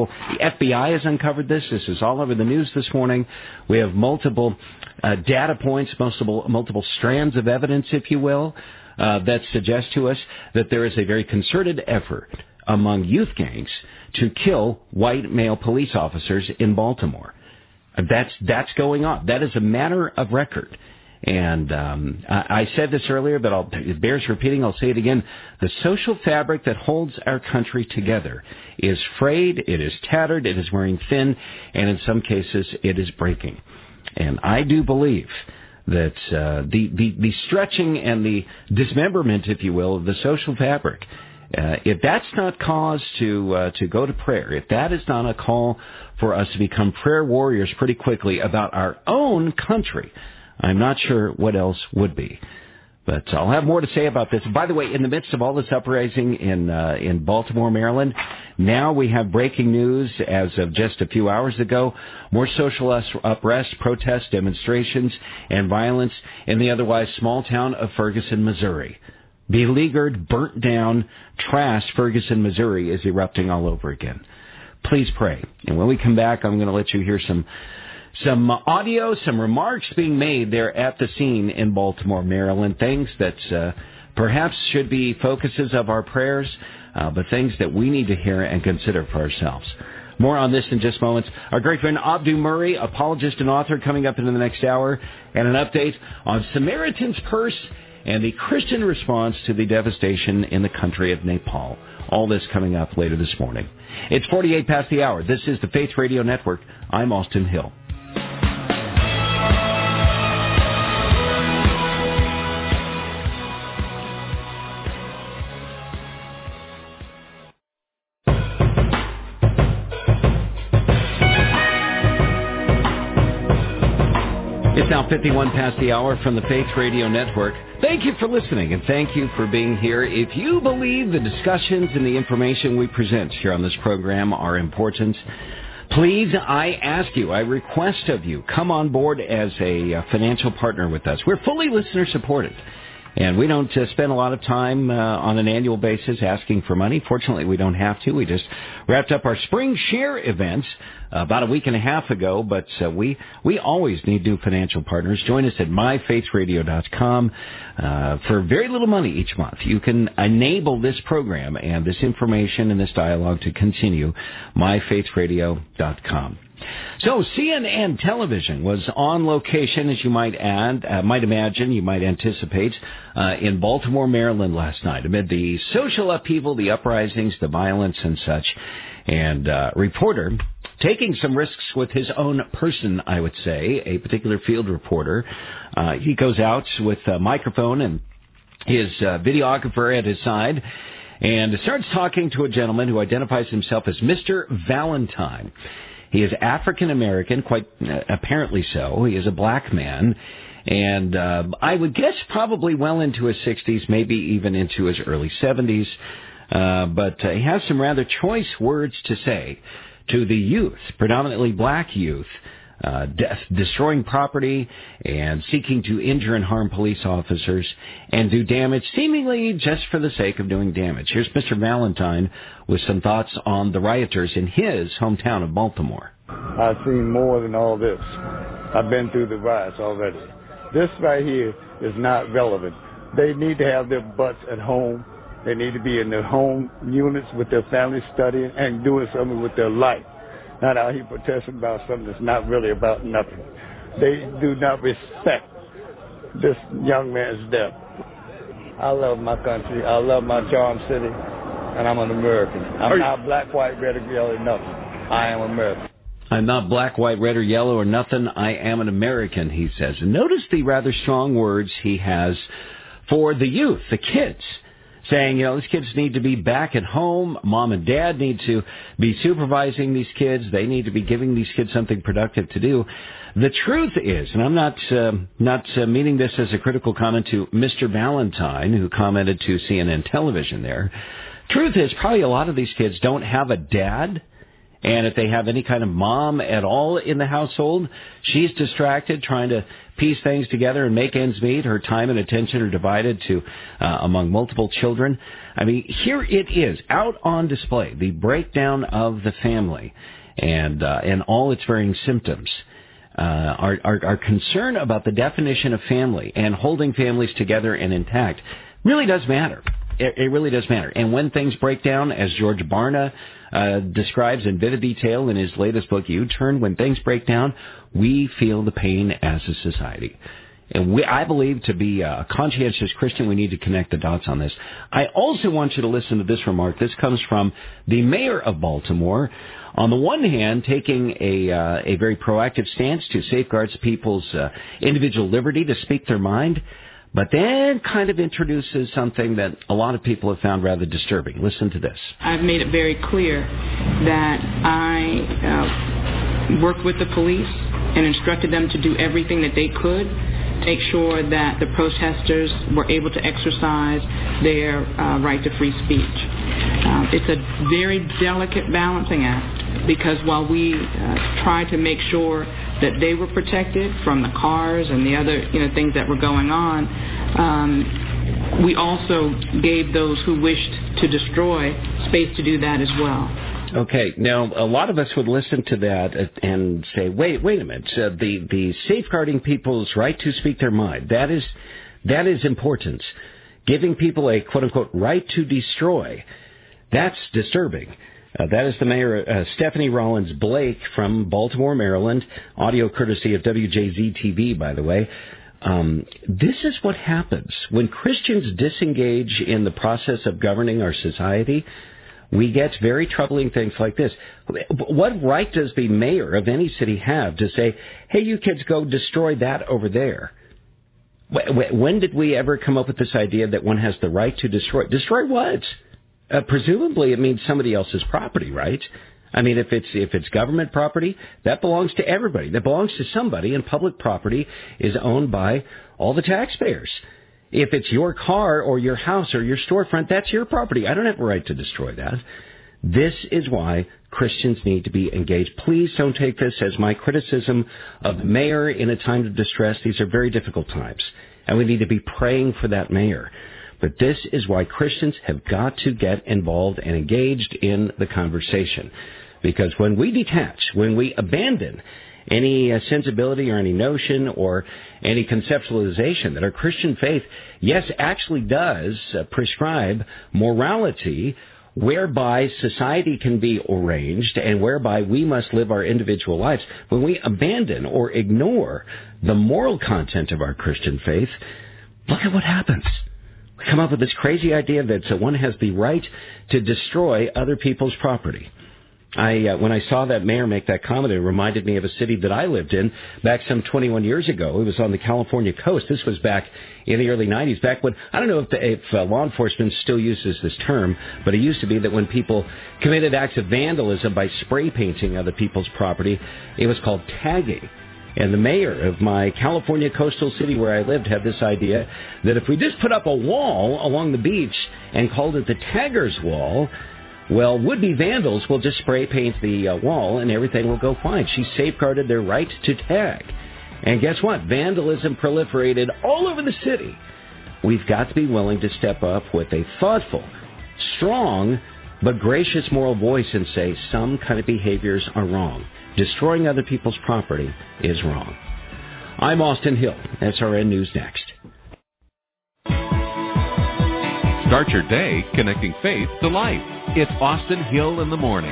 FBI has uncovered this. This is all over the news this morning. We have multiple data points, multiple strands of evidence, if you will, that suggest to us that there is a very concerted effort among youth gangs to kill white male police officers in Baltimore. That's going on. That is a matter of record. And I said this earlier, but it bears repeating. I'll say it again. The social fabric that holds our country together is frayed, it is tattered, it is wearing thin, and in some cases it is breaking. And I do believe that the stretching and the dismemberment, if you will, of the social fabric, if that's not cause to go to prayer, if that is not a call for us to become prayer warriors pretty quickly about our own country, I'm not sure what else would be. But I'll have more to say about this. By the way, in the midst of all this uprising in Baltimore, Maryland, now we have breaking news as of just a few hours ago. More social unrest, protests, demonstrations, and violence in the otherwise small town of Ferguson, Missouri. Beleaguered, burnt down, trashed Ferguson, Missouri is erupting all over again. Please pray. And when we come back, I'm going to let you hear some audio, some remarks being made there at the scene in Baltimore, Maryland, things that perhaps should be focuses of our prayers, but things that we need to hear and consider for ourselves. More on this in just moments. Our great friend Abdu Murray, apologist and author, coming up in the next hour, and an update on Samaritan's Purse and the Christian response to the devastation in the country of Nepal. All this coming up later this morning. It's 48 past the hour. This is the Faith Radio Network. I'm Austin Hill. It's now 51 past the hour from the Faith Radio Network. Thank you for listening, and thank you for being here. If you believe the discussions and the information we present here on this program are important, please, I ask you, I request of you, come on board as a financial partner with us. We're fully listener-supported, and we don't spend a lot of time on an annual basis asking for money. Fortunately, we don't have to. We just wrapped up our spring share events about a week and a half ago, but we always need new financial partners. Join us at myfaithradio.com. For very little money each month, you can enable this program and this information and this dialogue to continue. myfaithradio.com. So CNN television was on location, as you might imagine, you might anticipate, in Baltimore, Maryland last night, amid the social upheaval, the uprisings, the violence and such. And reporter taking some risks with his own person, I would say, a particular field reporter. He goes out with a microphone and his videographer at his side and starts talking to a gentleman who identifies himself as Mr. Valentine. He is African American, quite apparently so. He is a black man, and I would guess probably well into his 60s, maybe even into his early 70s. But he has some rather choice words to say to the youth, predominantly black youth, destroying property and seeking to injure and harm police officers and do damage seemingly just for the sake of doing damage. Here's Mr. Valentine with some thoughts on the rioters in his hometown of Baltimore. I've seen more than all this. I've been through the riots already. This right here is not relevant. They need to have their butts at home. They need to be in their home units with their families studying and doing something with their life. Not out here protesting about something that's not really about nothing. They do not respect this young man's death. I love my country. I love my charm city, and I'm an American. I'm not black, white, red, or yellow, nothing. I am American. I'm not black, white, red, or yellow, or nothing. I am an American, he says. And notice the rather strong words he has for the youth, the kids, saying, these kids need to be back at home. Mom and dad need to be supervising these kids. They need to be giving these kids something productive to do. The truth is, and I'm not meaning this as a critical comment to Mr. Valentine, who commented to CNN television there. Truth is, probably a lot of these kids don't have a dad. And if they have any kind of mom at all in the household, she's distracted trying to piece things together and make ends meet. Her time and attention are divided among multiple children. I mean, here it is, out on display, the breakdown of the family and all its varying symptoms. Our concern about the definition of family and holding families together and intact really does matter. It really does matter. And when things break down, as George Barna describes in vivid detail in his latest book, U-Turn, when things break down, we feel the pain as a society. And I believe to be a conscientious Christian, we need to connect the dots on this. I also want you to listen to this remark. This comes from the mayor of Baltimore. On the one hand, taking a very proactive stance to safeguard people's individual liberty to speak their mind, but then kind of introduces something that a lot of people have found rather disturbing. Listen to this. I've made it very clear that I worked with the police and instructed them to do everything that they could to make sure that the protesters were able to exercise their right to free speech. It's a very delicate balancing act, because while we tried to make sure that they were protected from the cars and the other things that were going on, we also gave those who wished to destroy space to do that as well. Okay, now a lot of us would listen to that and say, wait a minute, the safeguarding people's right to speak their mind, that is important. Giving people a quote-unquote right to destroy, that's disturbing. That is the mayor, Stephanie Rollins Blake from Baltimore, Maryland. Audio courtesy of WJZ-TV, by the way. This is what happens when Christians disengage in the process of governing our society. We get very troubling things like this. What right does the mayor of any city have to say, hey, you kids, go destroy that over there? When did we ever come up with this idea that one has the right to destroy? Destroy what? Presumably it means somebody else's property, right? I mean, if it's government property, that belongs to everybody. That belongs to somebody, and public property is owned by all the taxpayers. If it's your car or your house or your storefront, that's your property. I don't have a right to destroy that. This is why Christians need to be engaged. Please don't take this as my criticism of the mayor in a time of distress. These are very difficult times, and we need to be praying for that mayor. But this is why Christians have got to get involved and engaged in the conversation. Because when we detach, when we abandon any sensibility or any notion or any conceptualization that our Christian faith, yes, actually does prescribe morality whereby society can be arranged and whereby we must live our individual lives, when we abandon or ignore the moral content of our Christian faith, look at what happens. We come up with this crazy idea that one has the right to destroy other people's property. When I saw that mayor make that comment, it reminded me of a city that I lived in back some 21 years ago. It was on the California coast. This was back in the early 90s, back when, I don't know if law enforcement still uses this term, but it used to be that when people committed acts of vandalism by spray painting other people's property, it was called tagging. And the mayor of my California coastal city where I lived had this idea that if we just put up a wall along the beach and called it the Taggers Wall, well, would-be vandals will just spray paint the wall and everything will go fine. She safeguarded their right to tag. And guess what? Vandalism proliferated all over the city. We've got to be willing to step up with a thoughtful, strong, but gracious moral voice and say some kind of behaviors are wrong. Destroying other people's property is wrong. I'm Austin Hill. SRN News next. Start your day connecting faith to life. It's Austin Hill in the Morning.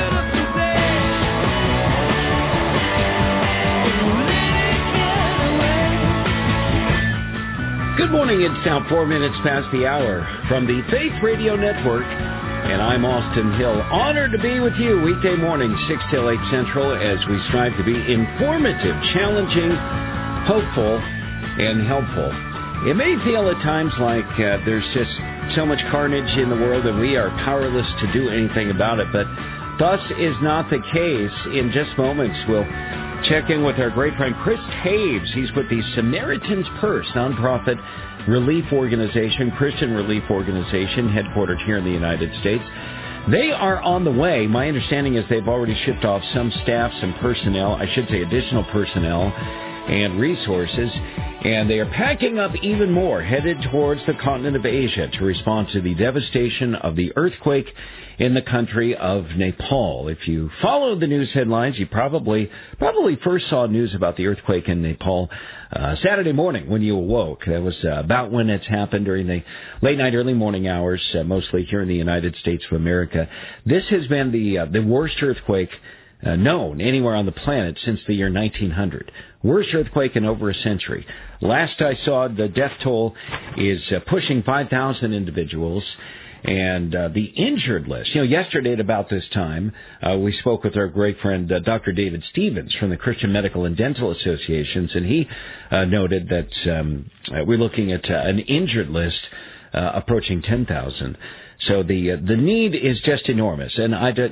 Good morning. It's now 4 minutes past the hour from the Faith Radio Network. And I'm Austin Hill. Honored to be with you weekday morning, 6 till 8 Central, as we strive to be informative, challenging, hopeful, and helpful. It may feel at times like there's just so much carnage in the world, and we are powerless to do anything about it. But thus is not the case. In just moments, we'll check in with our great friend Chris Taves. He's with the Samaritan's Purse nonprofit relief organization, Christian relief organization, headquartered here in the United States. They are on the way. My understanding is they've already shipped off some staff, some personnel, I should say additional personnel and resources, and they are packing up even more, headed towards the continent of Asia to respond to the devastation of the earthquake in the country of Nepal. If you followed the news headlines, you probably first saw news about the earthquake in Nepal Saturday morning when you awoke. That was about when it's happened, during the late night, early morning hours, mostly here in the United States of America. This has been the worst earthquake known anywhere on the planet since the year 1900. Worst earthquake in over a century. Last I saw, the death toll is pushing 5,000 individuals. And the injured list, yesterday at about this time, we spoke with our great friend, Dr. David Stevens from the Christian Medical and Dental Associations, and he noted that we're looking at an injured list approaching 10,000. So the need is just enormous, and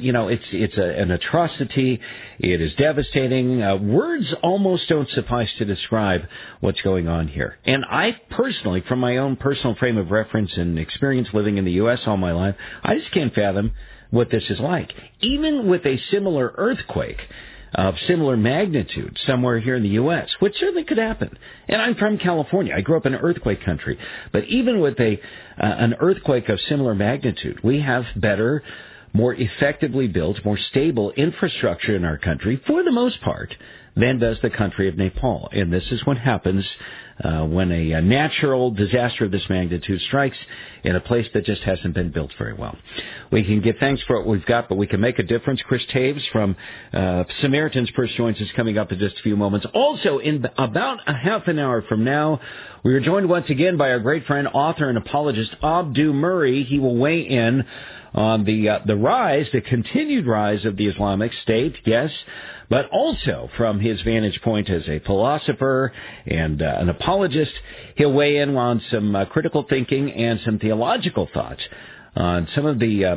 it's an atrocity. It is devastating. Words almost don't suffice to describe what's going on here. And I personally, from my own personal frame of reference and experience living in the U.S. all my life, I just can't fathom what this is like. Even with a similar earthquake of similar magnitude somewhere here in the U.S., which certainly could happen. And I'm from California. I grew up in an earthquake country. But even with an earthquake of similar magnitude, we have better, more effectively built, more stable infrastructure in our country, for the most part, than does the country of Nepal. And this is what happens when a natural disaster of this magnitude strikes in a place that just hasn't been built very well. We can give thanks for what we've got, but we can make a difference. Chris Taves from Samaritan's Purse joins us coming up in just a few moments. Also, in about a half an hour from now, we are joined once again by our great friend, author and apologist, Abdu Murray. He will weigh in on the continued rise of the Islamic State, yes, but also from his vantage point as a philosopher and an apologist, he'll weigh in on some critical thinking and some theological thoughts on some of the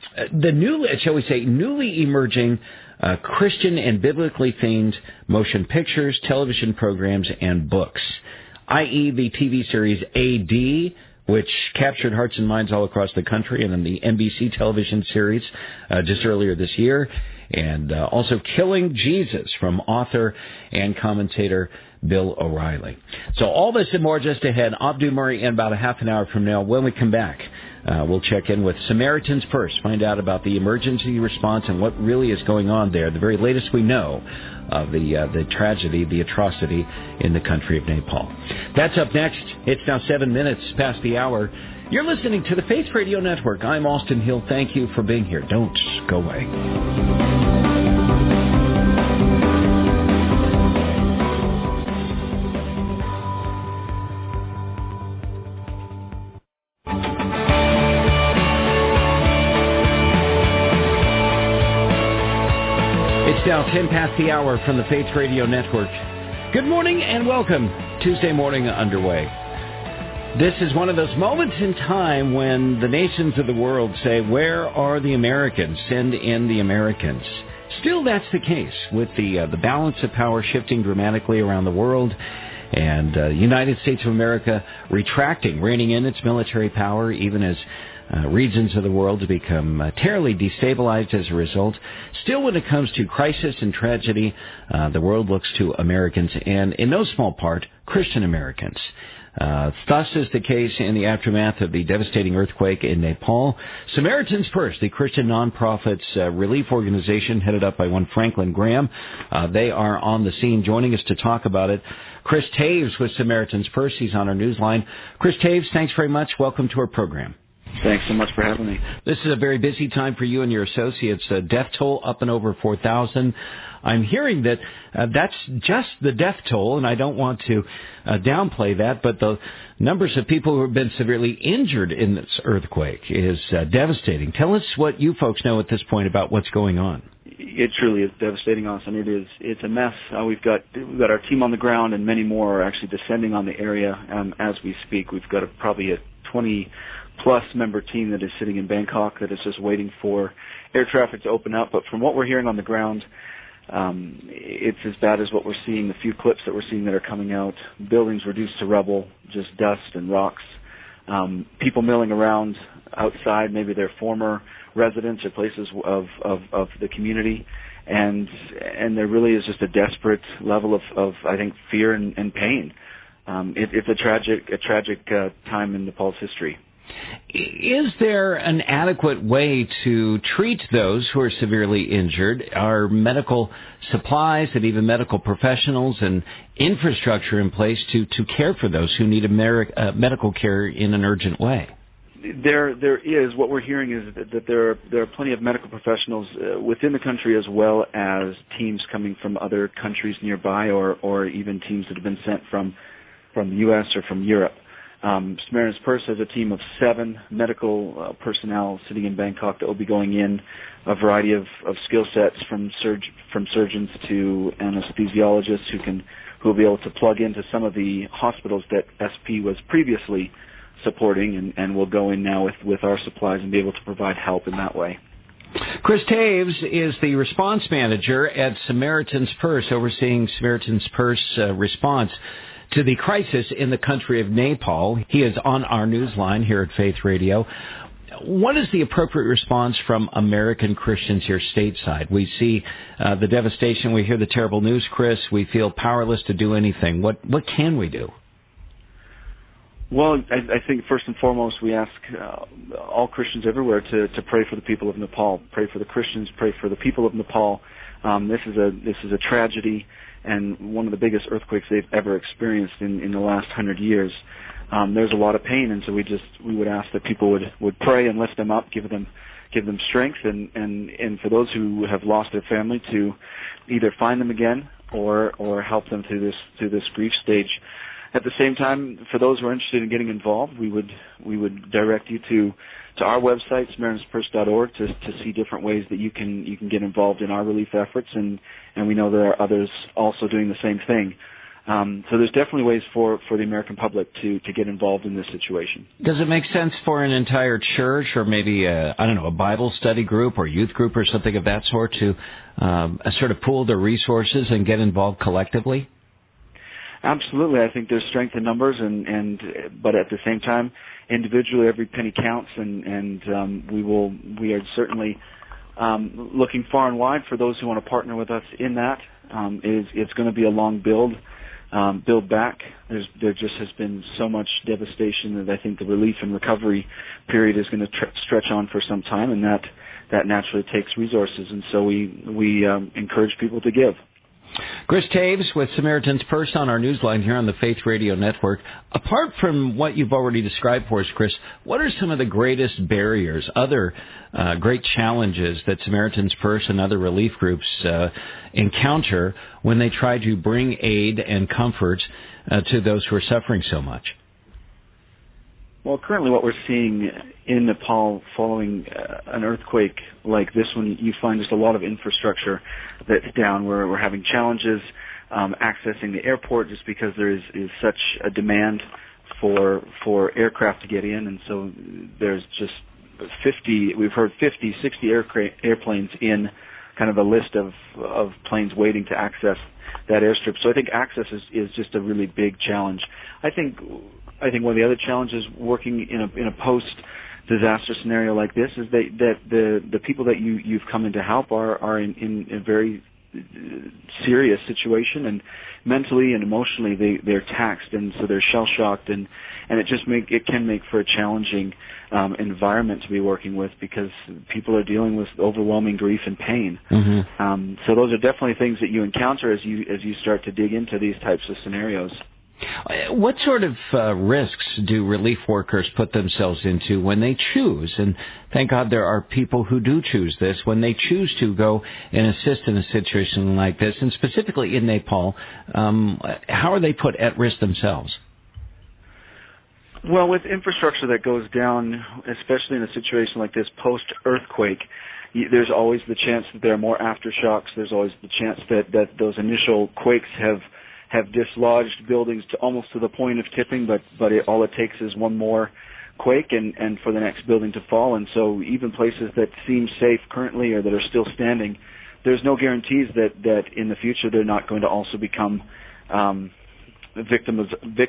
newly emerging Christian and biblically themed motion pictures, television programs, and books, i.e. the TV series A.D., which captured hearts and minds all across the country, and then the NBC television series just earlier this year, and also Killing Jesus from author and commentator Bill O'Reilly. So all this and more just ahead. Abdu Murray in about a half an hour from now. When we come back, we'll check in with Samaritan's Purse, find out about the emergency response and what really is going on there, the very latest we know of the tragedy, the atrocity in the country of Nepal. That's up next. It's now 7 minutes past the hour. You're listening to the Faith Radio Network. I'm Austin Hill. Thank you for being here. Don't go away. It's now 10 past the hour from the Faith Radio Network. Good morning and welcome. Tuesday morning underway. This is one of those moments in time when the nations of the world say, where are the Americans? Send in the Americans. Still, that's the case with the balance of power shifting dramatically around the world, and the United States of America retracting, reining in its military power, even as regions of the world become terribly destabilized as a result. Still, when it comes to crisis and tragedy, the world looks to Americans, and in no small part, Christian Americans. Thus is the case in the aftermath of the devastating earthquake in Nepal. Samaritan's Purse, the Christian nonprofit's relief organization headed up by one Franklin Graham, they are on the scene joining us to talk about it. Chris Taves with Samaritan's Purse, he's on our newsline. Chris Taves, thanks very much. Welcome to our program. Thanks so much for having me. This is a very busy time for you and your associates. Death toll up and over 4,000. I'm hearing that that's just the death toll, and I don't want to downplay that, but the numbers of people who have been severely injured in this earthquake is devastating. Tell us what you folks know at this point about what's going on. It truly is devastating, Austin. It's a mess. We've got our team on the ground, and many more are actually descending on the area as we speak. We've got probably a 20 plus member team that is sitting in Bangkok that is just waiting for air traffic to open up. But from what we're hearing on the ground, it's as bad as what we're seeing, the few clips that we're seeing that are coming out. Buildings reduced to rubble, just dust and rocks. People milling around outside, maybe their former residents or places of the community. And there really is just a desperate level of I think, fear and pain. It's a tragic time in Nepal's history. Is there an adequate way to treat those who are severely injured? Are medical supplies and even medical professionals and infrastructure in place to care for those who need medical care in an urgent way? There is. What we're hearing is that there are plenty of medical professionals within the country, as well as teams coming from other countries nearby, or even teams that have been sent from the U.S. or from Europe. Samaritan's Purse has a team of 7 medical personnel sitting in Bangkok that will be going in, a variety of skill sets from surgeons to anesthesiologists who will be able to plug into some of the hospitals that SP was previously supporting, and will go in now with our supplies and be able to provide help in that way. Chris Taves is the response manager at Samaritan's Purse, overseeing Samaritan's Purse response to the crisis in the country of Nepal. He is on our newsline here at Faith Radio. What is the appropriate response from American Christians here stateside? We see the devastation. We hear the terrible news, Chris. We feel powerless to do anything. What can we do? Well, I think first and foremost we ask all Christians everywhere to pray for the people of Nepal. Pray for the Christians. Pray for the people of Nepal. This is a tragedy, and one of the biggest earthquakes they've ever experienced in the last 100 years. There's a lot of pain, and so we would ask that people would pray and lift them up, give them strength, and for those who have lost their family, to either find them again or help them through this grief stage. At the same time, for those who are interested in getting involved, we would direct you to our website, SamaritansPurse.org, to see different ways that you can get involved in our relief efforts, and we know there are others also doing the same thing. So there's definitely ways for the American public to get involved in this situation. Does it make sense for an entire church, or maybe a Bible study group or youth group or something of that sort, to sort of pool their resources and get involved collectively? Absolutely. I think there's strength in numbers, but at the same time, individually, every penny counts, and we are certainly looking far and wide for those who want to partner with us in that. It's going to be a long build back. There just has been so much devastation that I think the relief and recovery period is going to stretch on for some time, and that naturally takes resources, and so we encourage people to give. Chris Taves with Samaritan's Purse on our newsline here on the Faith Radio Network. Apart from what you've already described for us, Chris, what are some of the greatest barriers, other great challenges that Samaritan's Purse and other relief groups encounter when they try to bring aid and comfort to those who are suffering so much? Well, currently what we're seeing in Nepal following an earthquake like this one, you find just a lot of infrastructure that's down. We're having challenges accessing the airport just because there is such a demand for aircraft to get in, and so there's just 60 airplanes in kind of a list of planes waiting to access that airstrip. So I think access is just a really big challenge. I think one of the other challenges working in a post-disaster scenario like this is that the people that you've come in to help are in a very serious situation, and mentally and emotionally they're taxed, and so they're shell-shocked, and it can make for a challenging environment to be working with, because people are dealing with overwhelming grief and pain. Mm-hmm. So those are definitely things that you encounter as you start to dig into these types of scenarios. What sort of risks do relief workers put themselves into when they choose, and thank God there are people who do choose this, when they choose to go and assist in a situation like this, and specifically in Nepal, how are they put at risk themselves? Well, with infrastructure that goes down, especially in a situation like this post-earthquake, there's always the chance that there are more aftershocks. There's always the chance that those initial quakes have dislodged buildings almost to the point of tipping, but all it takes is one more quake and for the next building to fall. And so even places that seem safe currently or that are still standing, there's no guarantees that in the future they're not going to also become victims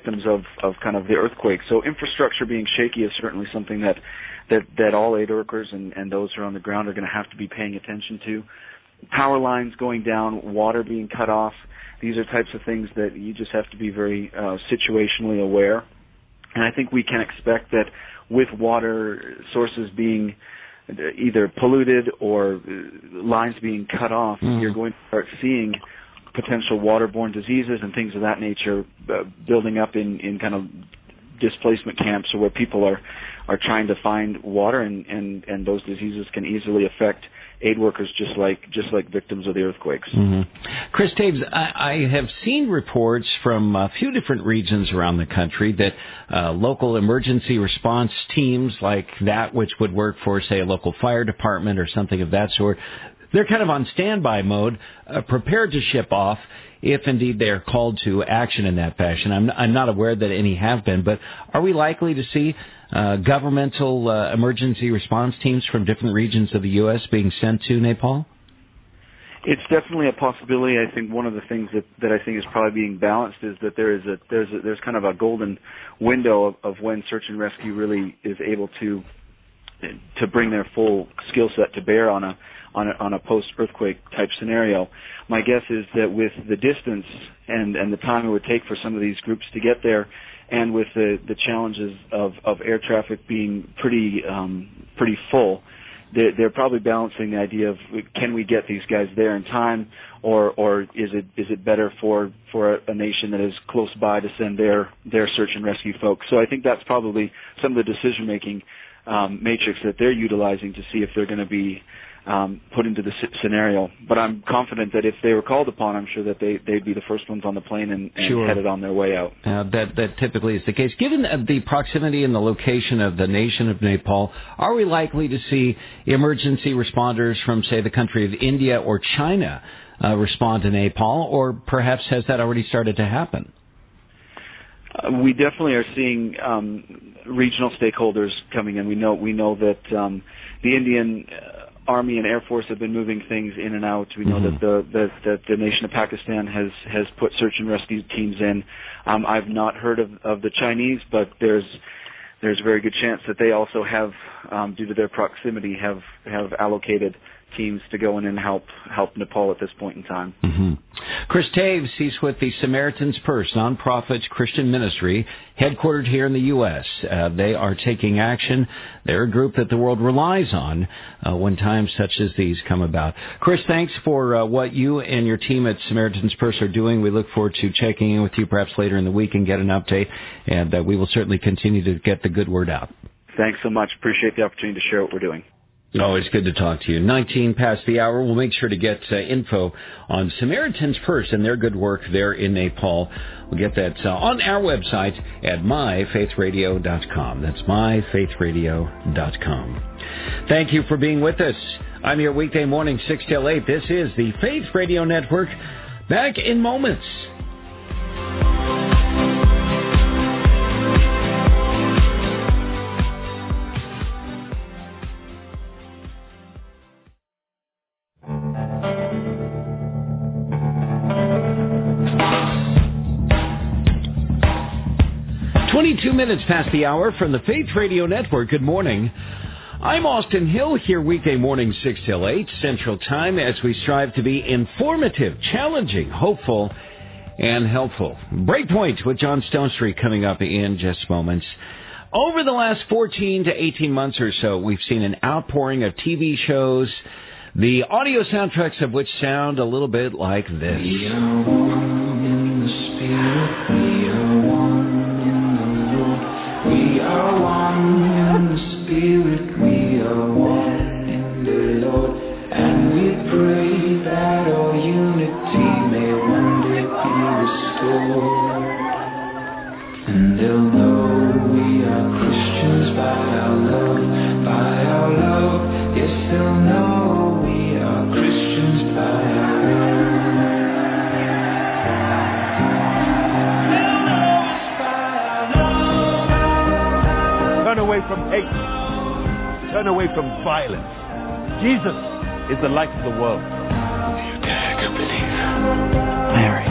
of kind of the earthquake. So infrastructure being shaky is certainly something that all aid workers and those who are on the ground are going to have to be paying attention to. Power lines going down, water being cut off. These are types of things that you just have to be very situationally aware. And I think we can expect that with water sources being either polluted or lines being cut off, you're going to start seeing potential waterborne diseases and things of that nature building up in kind of displacement camps or where people are trying to find water, and those diseases can easily affect aid workers just like victims of the earthquakes. Chris Taves, I have seen reports from a few different regions around the country that local emergency response teams like that which would work for, say, a local fire department or something of that sort, they're kind of on standby mode, prepared to ship off if indeed they are called to action in that fashion. I'm not aware that any have been, but are we likely to see governmental emergency response teams from different regions of the U.S. being sent to Nepal? It's definitely a possibility. I think one of the things that I think is probably being balanced is that there's kind of a golden window of when search and rescue really is able to bring their full skill set to bear on a post-earthquake type scenario. My guess is that with the distance and the time it would take for some of these groups to get there, and with the challenges of air traffic being pretty full, they're probably balancing the idea of, can we get these guys there in time, or is it better for a nation that is close by to send their search and rescue folks? So I think that's probably some of the decision making matrix that they're utilizing to see if they're going to be put into the scenario. But I'm confident that if they were called upon, I'm sure that they'd be the first ones on the plane and sure. headed on their way out. That typically is the case. Given the proximity and the location of the nation of Nepal, are we likely to see emergency responders from, say, the country of India or China respond to Nepal, or perhaps has that already started to happen? We definitely are seeing regional stakeholders coming in. We know that the Indian Army and Air Force have been moving things in and out. We know that the nation of Pakistan has put search and rescue teams in. I've not heard of the Chinese, but there's a very good chance that they also have, due to their proximity, have allocated teams to go in and help Nepal at this point in time. Chris Taves, he's with the Samaritan's Purse nonprofit Christian ministry, headquartered here in the U.S. They are taking action. They're a group that the world relies on when times such as these come about. Chris, thanks for what you and your team at Samaritan's Purse are doing. We look forward to checking in with you perhaps later in the week and get an update, and we will certainly continue to get the good word out. Thanks so much. Appreciate the opportunity to share what we're doing. Always good to talk to you. 19 past the hour. We'll make sure to get info on Samaritan's Purse and their good work there in Nepal. We'll get that on our website at myfaithradio.com. That's myfaithradio.com. Thank you for being with us. I'm here weekday morning, 6 till 8. This is the Faith Radio Network. Back in moments. 22 minutes past the hour from the Faith Radio Network. Good morning. I'm Austin Hill, here weekday morning 6 till 8 Central Time as we strive to be informative, challenging, hopeful, and helpful. Breakpoint with John Stonestreet coming up in just moments. Over the last 14 to 18 months or so, we've seen an outpouring of TV shows, the audio soundtracks of which sound a little bit like this. We are one in the Spirit, we are one in the Lord, we are one in the Spirit, we are one in the Lord, and we pray that our unity may one day be restored, and they'll know we are Christians by our love, yes they'll know we are Christians by our love. turn away from violence. Jesus is the light of the world. Do you dare to believe? Mary,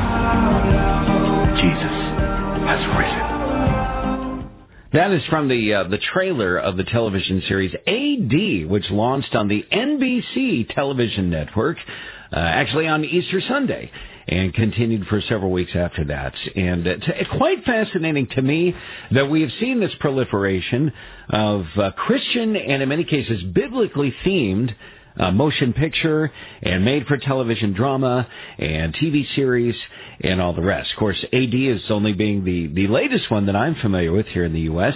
Jesus has risen. That is from the trailer of the television series A.D., which launched on the NBC television network, actually on Easter Sunday, and continued for several weeks after that. And it's quite fascinating to me that we have seen this proliferation of Christian and, in many cases, biblically themed motion picture and made-for-television drama and TV series and all the rest. Of course, A.D. is only being the latest one that I'm familiar with here in the U.S.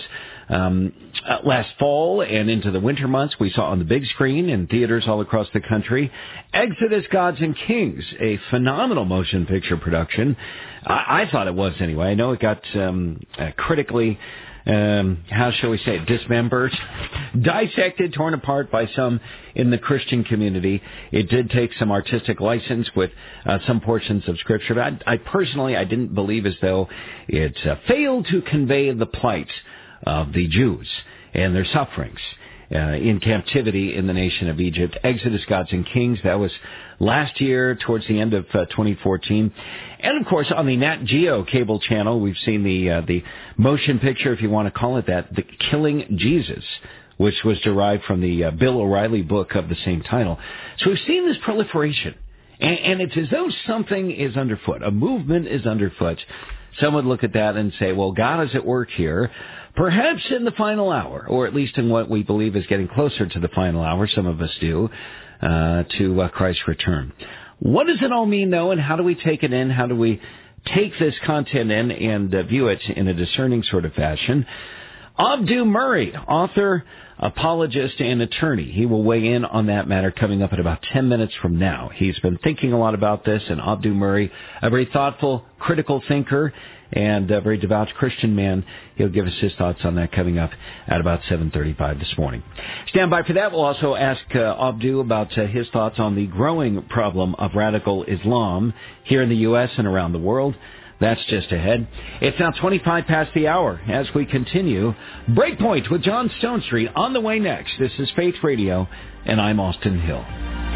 Last fall and into the winter months, we saw on the big screen in theaters all across the country, Exodus, Gods and Kings, a phenomenal motion picture production. I thought it was anyway. I know it got critically, how shall we say it, dismembered, dissected, torn apart by some in the Christian community. It did take some artistic license with some portions of Scripture. But I personally didn't believe as though it failed to convey the plight of the Jews and their sufferings in captivity in the nation of Egypt. Exodus, Gods and Kings, that was last year towards the end of 2014. And, of course, on the Nat Geo cable channel, we've seen the motion picture, if you want to call it that, The Killing Jesus, which was derived from the Bill O'Reilly book of the same title. So we've seen this proliferation. And it's as though something is underfoot. A movement is underfoot. Some would look at that and say, well, God is at work here, perhaps in the final hour, or at least in what we believe is getting closer to the final hour, some of us do, to Christ's return. What does it all mean, though, and how do we take it in? How do we take this content in and view it in a discerning sort of fashion? Abdu Murray, author, apologist, and attorney. He will weigh in on that matter coming up in about 10 minutes from now. He's been thinking a lot about this, and Abdu Murray, a very thoughtful, critical thinker, and a very devout Christian man. He'll give us his thoughts on that coming up at about 7:35 this morning. Stand by for that. We'll also ask Abdu about his thoughts on the growing problem of radical Islam here in the U.S. and around the world. That's just ahead. It's now 25 past the hour as we continue. Breakpoint with John Stonestreet on the way next. This is Faith Radio, and I'm Austin Hill.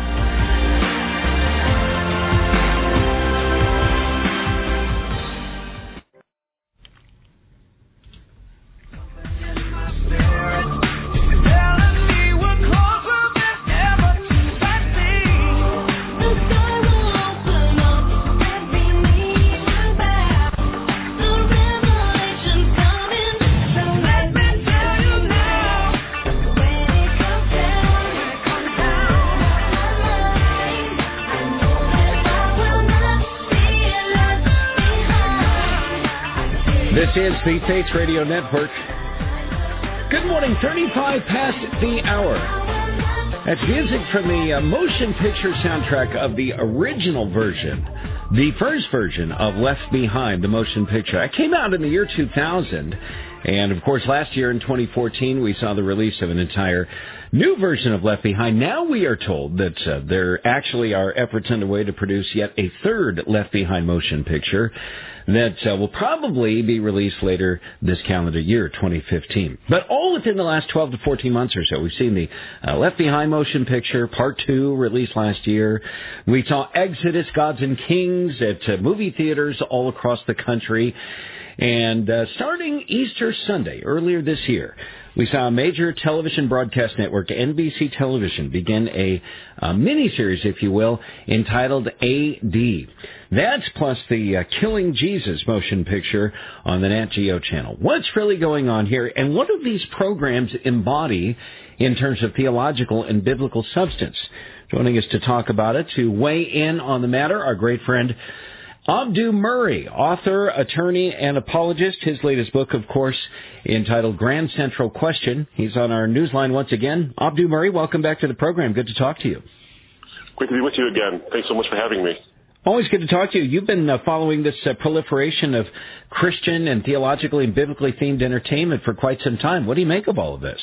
This is the Faith Radio Network. Good morning, 35 past the hour. That's music from the motion picture soundtrack of the original version, the first version of Left Behind, the motion picture. It came out in the year 2000, and of course last year in 2014 we saw the release of an entire new version of Left Behind. Now we are told that there actually are efforts underway to produce yet a third Left Behind motion picture that will probably be released later this calendar year, 2015. But all within the last 12 to 14 months or so. We've seen the Left Behind motion picture, Part 2, released last year. We saw Exodus, Gods and Kings at movie theaters all across the country. And starting Easter Sunday, earlier this year, we saw a major television broadcast network, NBC Television, begin a mini-series, if you will, entitled A.D. That's plus the Killing Jesus motion picture on the Nat Geo channel. What's really going on here, and what do these programs embody in terms of theological and biblical substance? Joining us to talk about it, to weigh in on the matter, our great friend Abdu Murray, author, attorney, and apologist. His latest book, of course, entitled Grand Central Question. He's on our newsline once again. Abdu Murray, welcome back to the program. Good to talk to you. Great to be with you again. Thanks so much for having me. Always good to talk to you. You've been following this proliferation of Christian and theologically and biblically themed entertainment for quite some time. What do you make of all of this?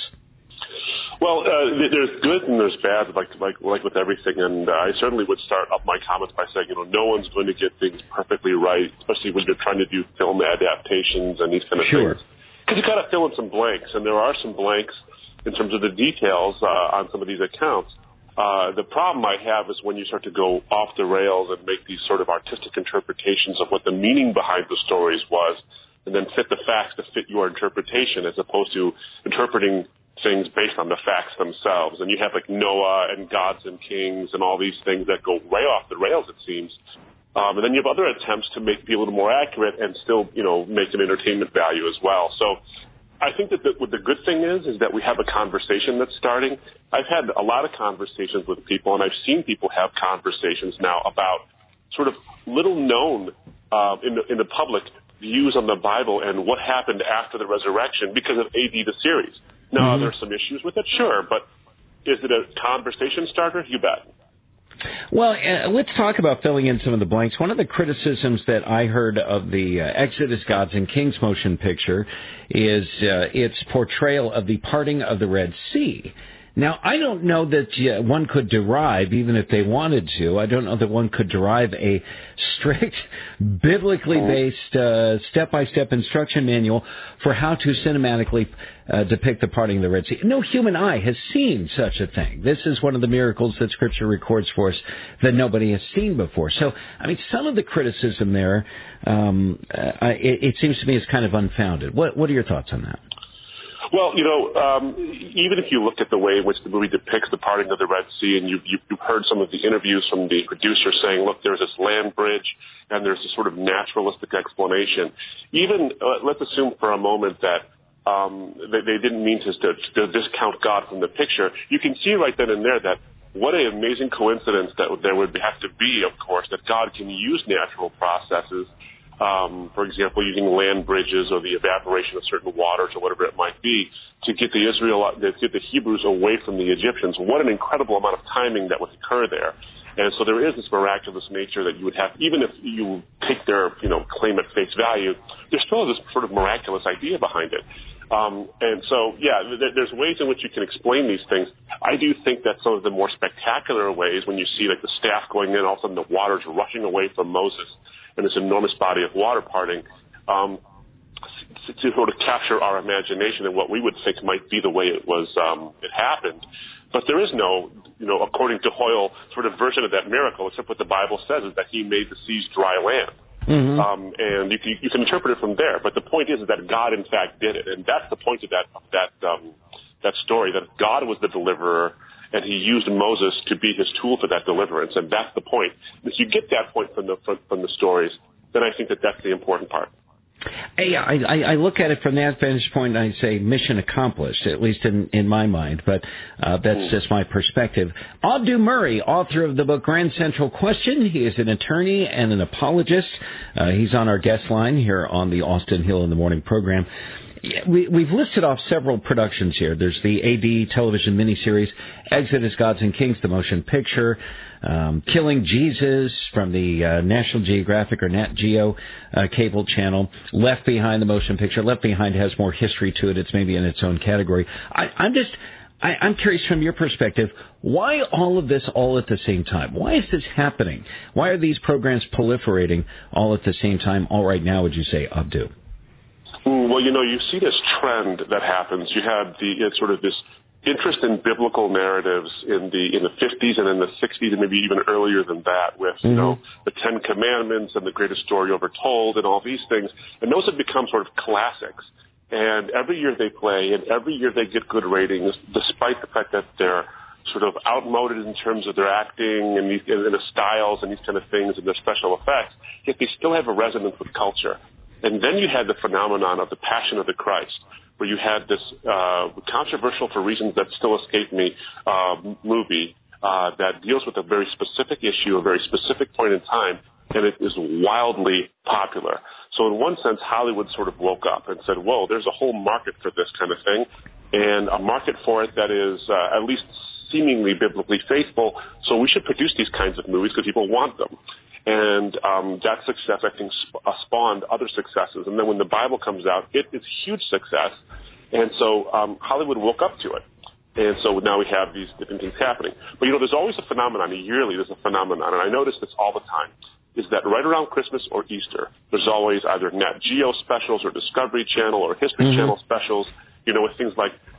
Well, there's good and there's bad, like with everything. And I certainly would start up my comments by saying, no one's going to get things perfectly right, especially when you're trying to do film adaptations and these kind of things. Because you got to fill in some blanks, and there are some blanks in terms of the details on some of these accounts. The problem I have is when you start to go off the rails and make these sort of artistic interpretations of what the meaning behind the stories was, and then fit the facts to fit your interpretation, as opposed to interpreting things based on the facts themselves. And you have like Noah and gods and kings and all these things that go way off the rails, it seems. And then you have other attempts to make it a little more accurate and still, make an entertainment value as well. So I think that what the good thing is that we have a conversation that's starting. I've had a lot of conversations with people, and I've seen people have conversations now about sort of little known in the public views on the Bible and what happened after the resurrection because of AD the series. Now, there's some issues with it, sure, but is it a conversation starter? You bet. Well, let's talk about filling in some of the blanks. One of the criticisms that I heard of the Exodus Gods and Kings motion picture is its portrayal of the parting of the Red Sea. Now, I don't know that one could derive, even if they wanted to, I don't know that one could derive a strict, biblically based, step-by-step instruction manual for how to cinematically depict the parting of the Red Sea. No human eye has seen such a thing. This is one of the miracles that Scripture records for us that nobody has seen before. So, I mean, some of the criticism there, it seems to me is kind of unfounded. What are your thoughts on that? Well, even if you look at the way in which the movie depicts the parting of the Red Sea, and you've heard some of the interviews from the producer saying, look, there's this land bridge, and there's this sort of naturalistic explanation. Even, let's assume for a moment that they didn't mean to discount God from the picture. You can see right then and there that what an amazing coincidence that there would have to be, of course, that God can use natural processes. For example, using land bridges or the evaporation of certain waters or whatever it might be to get the Hebrews away from the Egyptians. What an incredible amount of timing that would occur there. And so there is this miraculous nature that you would have, even if you take their, claim at face value, there's still this sort of miraculous idea behind it. And so, yeah, there's ways in which you can explain these things. I do think that some of the more spectacular ways, when you see like the staff going in, all of a sudden the water's rushing away from Moses, and this enormous body of water parting, to sort of capture our imagination and what we would think might be the way it happened. But there is no, according to Hoyle, sort of version of that miracle, except what the Bible says is that he made the seas dry land. Mm-hmm. And you can interpret it from there. But the point is that God, in fact, did it. And that's the point of that story, that God was the deliverer, and he used Moses to be his tool for that deliverance. And that's the point. If you get that point from the stories, then I think that that's the important part. Yeah, I look at it from that vantage point, and I say mission accomplished, at least in my mind, but that's just my perspective. Abdu Murray, author of the book Grand Central Question. He is an attorney and an apologist. He's on our guest line here on the Austin Hill in the Morning program. We've listed off several productions here. There's the AD television miniseries, Exodus Gods and Kings, the motion picture, Killing Jesus from the National Geographic or Nat Geo cable channel, Left Behind, the motion picture. Left Behind has more history to it. It's maybe in its own category. I'm curious from your perspective, why all of this all at the same time? Why is this happening? Why are these programs proliferating all at the same time, all right now, would you say, Abdu? Well, you see this trend that happens. You have sort of this interest in biblical narratives in the 50s and in the 60s and maybe even earlier than that with, the Ten Commandments and the Greatest Story Ever Told and all these things. And those have become sort of classics. And every year they play and every year they get good ratings, despite the fact that they're sort of outmoded in terms of their acting and the styles and these kind of things and their special effects, yet they still have a resonance with culture. And then you had the phenomenon of the Passion of the Christ, where you had this controversial, for reasons that still escape me, movie that deals with a very specific issue, a very specific point in time, and it is wildly popular. So in one sense, Hollywood sort of woke up and said, whoa, there's a whole market for this kind of thing, and a market for it that is at least seemingly biblically faithful, so we should produce these kinds of movies because people want them. And that success, I think, spawned other successes. And then when the Bible comes out, it is huge success. And so Hollywood woke up to it. And so now we have these different things happening. But, there's always a phenomenon. Yearly, there's a phenomenon. And I notice this all the time, is that right around Christmas or Easter, there's always either Nat Geo specials or Discovery Channel or History Channel specials, with things like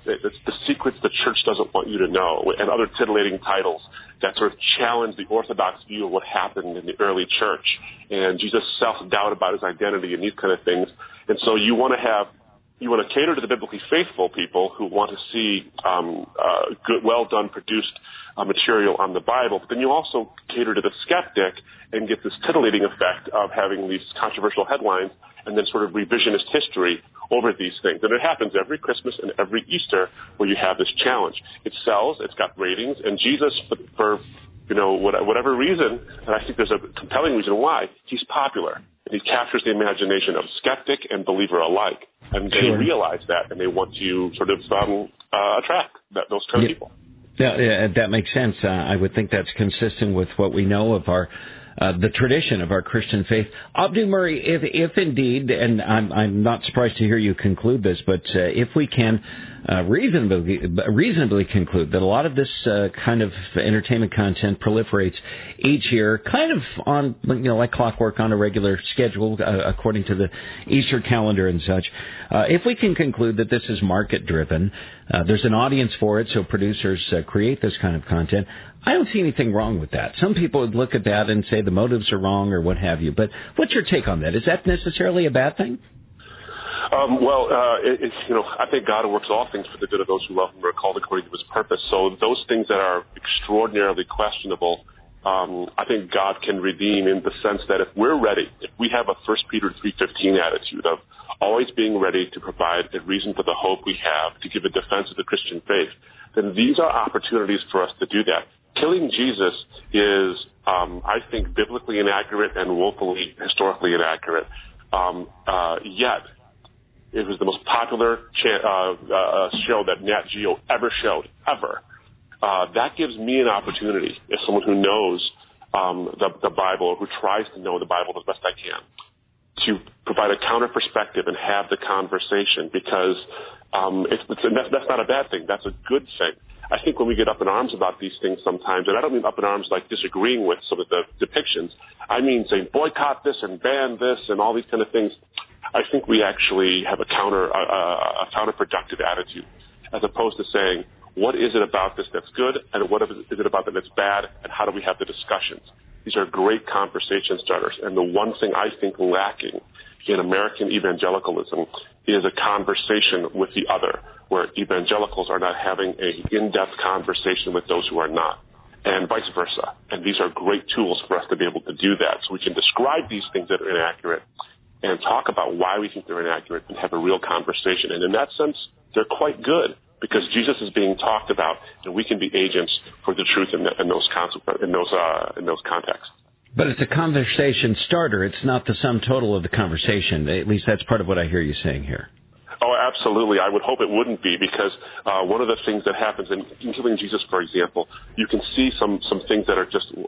It's the secrets the church doesn't want you to know, and other titillating titles that sort of challenge the orthodox view of what happened in the early church, and Jesus' self-doubt about his identity and these kind of things. And so you want to cater to the biblically faithful people who want to see good, well done, produced material on the Bible, but then you also cater to the skeptic and get this titillating effect of having these controversial headlines and then sort of revisionist history over these things. And it happens every Christmas and every Easter where you have this challenge. It sells, it's got ratings, and Jesus, for whatever reason, and I think there's a compelling reason why, he's popular. And he captures the imagination of skeptic and believer alike. And they realize that, and they want to sort of attract those kind of people. Yeah, that makes sense. I would think that's consistent with what we know of our the tradition of our Christian faith. Abdu Murray, if indeed, and I'm not surprised to hear you conclude this, but if we can reasonably conclude that a lot of this kind of entertainment content proliferates each year, kind of on, like clockwork on a regular schedule, according to the Easter calendar and such. If we can conclude that this is market-driven, there's an audience for it, so producers create this kind of content. I don't see anything wrong with that. Some people would look at that and say the motives are wrong or what have you. But what's your take on that? Is that necessarily a bad thing? I think God works all things for the good of those who love Him or are called according to His purpose. So those things that are extraordinarily questionable, I think God can redeem in the sense that if we're ready, if we have a 1 Peter 3:15 attitude of always being ready to provide a reason for the hope we have, to give a defense of the Christian faith, then these are opportunities for us to do that. Killing Jesus is, I think, biblically inaccurate and woefully historically inaccurate. Yet, it was the most popular show that Nat Geo ever showed, ever. That gives me an opportunity, as someone who knows the Bible, or who tries to know the Bible as best I can, to provide a counter perspective and have the conversation, because that's not a bad thing. That's a good thing. I think when we get up in arms about these things sometimes, and I don't mean up in arms like disagreeing with some of the depictions, I mean saying boycott this and ban this and all these kind of things, I think we actually have a counterproductive attitude, as opposed to saying, what is it about this that's good, and what is it about that that's bad, and how do we have the discussions? These are great conversation starters, and the one thing I think lacking in American evangelicalism is a conversation with the other, where evangelicals are not having an in-depth conversation with those who are not, and vice versa. And these are great tools for us to be able to do that, so we can describe these things that are inaccurate and talk about why we think they're inaccurate and have a real conversation. And in that sense, they're quite good, because Jesus is being talked about, and we can be agents for the truth in those contexts. But it's a conversation starter. It's not the sum total of the conversation. At least that's part of what I hear you saying here. Oh, absolutely. I would hope it wouldn't be, because one of the things that happens in Killing Jesus, for example, you can see some things that are just,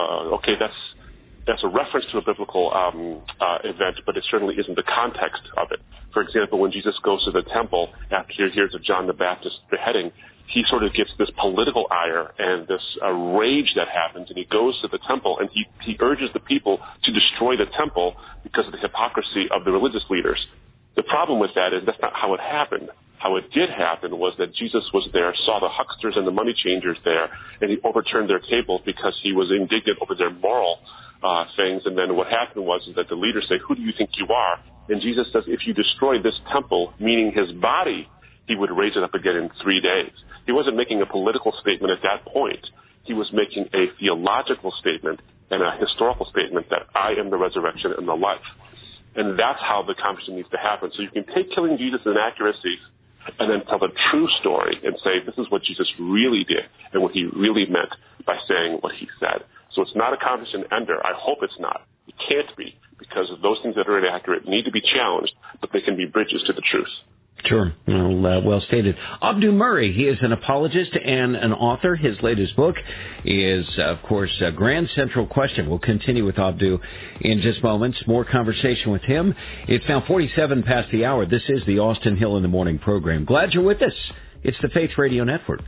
that's a reference to a biblical event, but it certainly isn't the context of it. For example, when Jesus goes to the temple after he hears of John the Baptist's beheading, he sort of gets this political ire and this rage that happens, and he goes to the temple and he urges the people to destroy the temple because of the hypocrisy of the religious leaders. The problem with that is that's not how it happened. How it did happen was that Jesus was there, saw the hucksters and the money changers there, and he overturned their tables because he was indignant over their moral things. And then what happened was that the leaders say, "Who do you think you are?" And Jesus says, if you destroy this temple, meaning his body, he would raise it up again in 3 days. He wasn't making a political statement at that point. He was making a theological statement and a historical statement that I am the resurrection and the life. And that's how the conversation needs to happen. So you can take Killing Jesus' inaccuracies and then tell the true story and say, this is what Jesus really did and what he really meant by saying what he said. So it's not a conversation ender. I hope it's not. It can't be, because those things that are inaccurate need to be challenged, but they can be bridges to the truth. Sure. Well stated. Abdu Murray, he is an apologist and an author. His latest book is, of course, Grand Central Question. We'll continue with Abdu in just moments. More conversation with him. It's now 47 past the hour. This is the Austin Hill in the Morning program. Glad you're with us. It's the Faith Radio Network.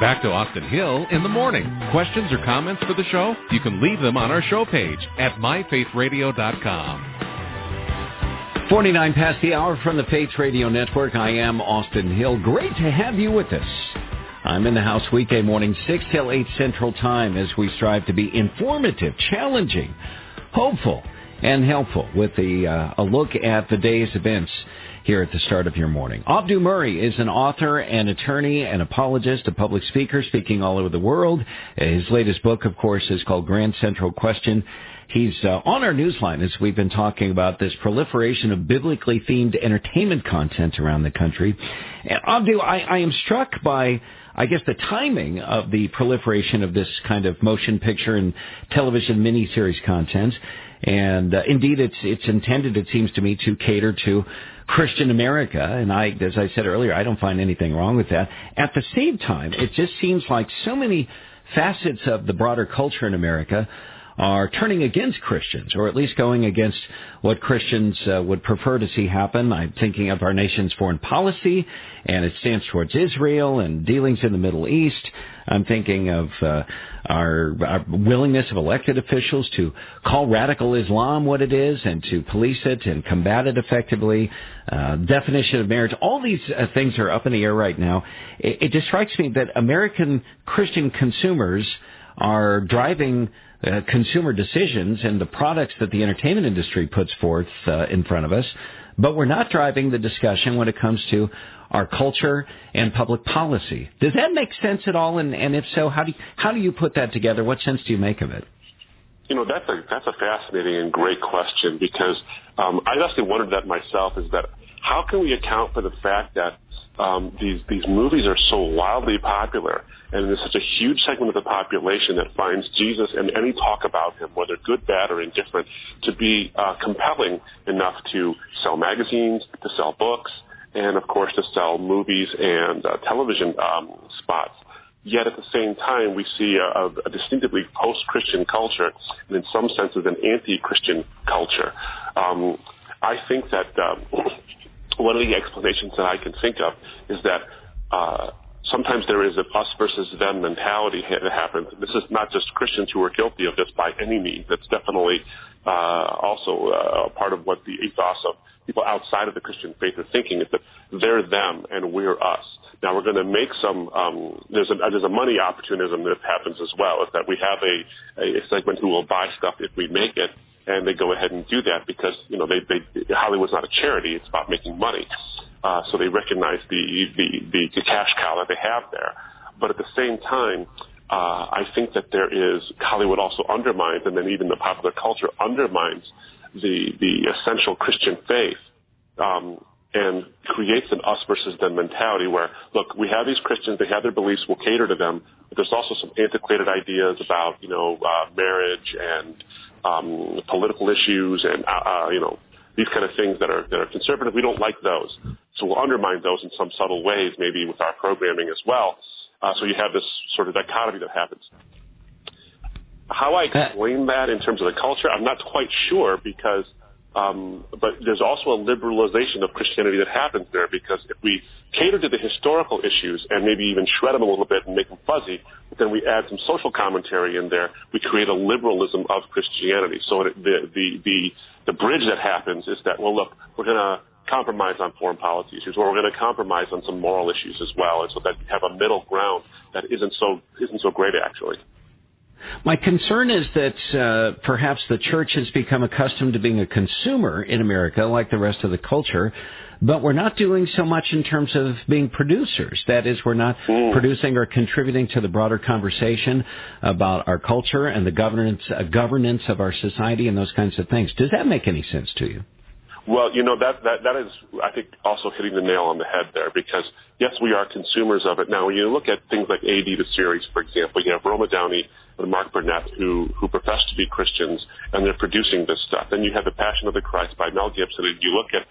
Back to Austin Hill in the morning. Questions or comments for the show? You can leave them on our show page at myfaithradio.com. 49 past the hour from the Faith Radio Network. I am Austin Hill. Great to have you with us. I'm in the house weekday morning, 6 till 8 Central Time, as we strive to be informative, challenging, hopeful, and helpful with a look at the day's events here at the start of your morning. Abdu Murray is an author, an attorney, an apologist, a public speaker speaking all over the world. His latest book, of course, is called Grand Central Question. He's on our newsline as we've been talking about this proliferation of biblically themed entertainment content around the country. And Abdu, I am struck by, I guess, the timing of the proliferation of this kind of motion picture and television miniseries content. And indeed, it's intended, it seems to me, to cater to Christian America. And as I said earlier, I don't find anything wrong with that. At the same time, it just seems like so many facets of the broader culture in America are turning against Christians, or at least going against what Christians would prefer to see happen. I'm thinking of our nation's foreign policy and its stance towards Israel and dealings in the Middle East. I'm thinking of our willingness of elected officials to call radical Islam what it is and to police it and combat it effectively. Definition of marriage. All these things are up in the air right now. It just strikes me that American Christian consumers are driving consumer decisions and the products that the entertainment industry puts forth in front of us, but we're not driving the discussion when it comes to our culture and public policy. Does that make sense at all? And if so, how do you put that together? What sense do you make of it? You know, that's a fascinating and great question, because I actually wondered that myself, is that how can we account for the fact that these movies are so wildly popular, and there's such a huge segment of the population that finds Jesus and any talk about him, whether good, bad, or indifferent, to be compelling enough to sell magazines, to sell books, and, of course, to sell movies and television spots. Yet at the same time, we see a distinctively post-Christian culture, and in some senses an anti-Christian culture. I think that one of the explanations that I can think of is that sometimes there is a us versus them mentality that happens. This is not just Christians who are guilty of this by any means. That's definitely also part of what the ethos of people outside of the Christian faith are thinking, is that they're them and we're us. Now, we're going to make some, there's a money opportunism that happens as well, is that we have a segment who will buy stuff if we make it, and they go ahead and do that because, you know, Hollywood's not a charity, it's about making money. So they recognize the cash cow that they have there. But at the same time, I think that Hollywood also undermines, and then even the popular culture undermines the essential Christian faith, and creates an us versus them mentality where, look, we have these Christians, they have their beliefs, we'll cater to them, but there's also some antiquated ideas about, marriage and political issues and, these kind of things that are conservative. We don't like those. So we'll undermine those in some subtle ways, maybe with our programming as well. So you have this sort of dichotomy that happens. How I explain that in terms of the culture, I'm not quite sure, because but there's also a liberalization of Christianity that happens there, because if we cater to the historical issues and maybe even shred them a little bit and make them fuzzy, but then we add some social commentary in there, we create a liberalism of Christianity. So the bridge that happens is that, well, look, we're going to compromise on foreign policy issues, or we're going to compromise on some moral issues as well, and so that you have a middle ground that isn't so great, actually. My concern is that perhaps the church has become accustomed to being a consumer in America, like the rest of the culture, but we're not doing so much in terms of being producers. That is, we're not producing or contributing to the broader conversation about our culture and the governance of our society and those kinds of things. Does that make any sense to you? Well, that is, I think, also hitting the nail on the head there, because, yes, we are consumers of it. Now, when you look at things like AD, the series, for example, you have Roma Downey and Mark Burnett who profess to be Christians, and they're producing this stuff. Then you have The Passion of the Christ by Mel Gibson, and you look at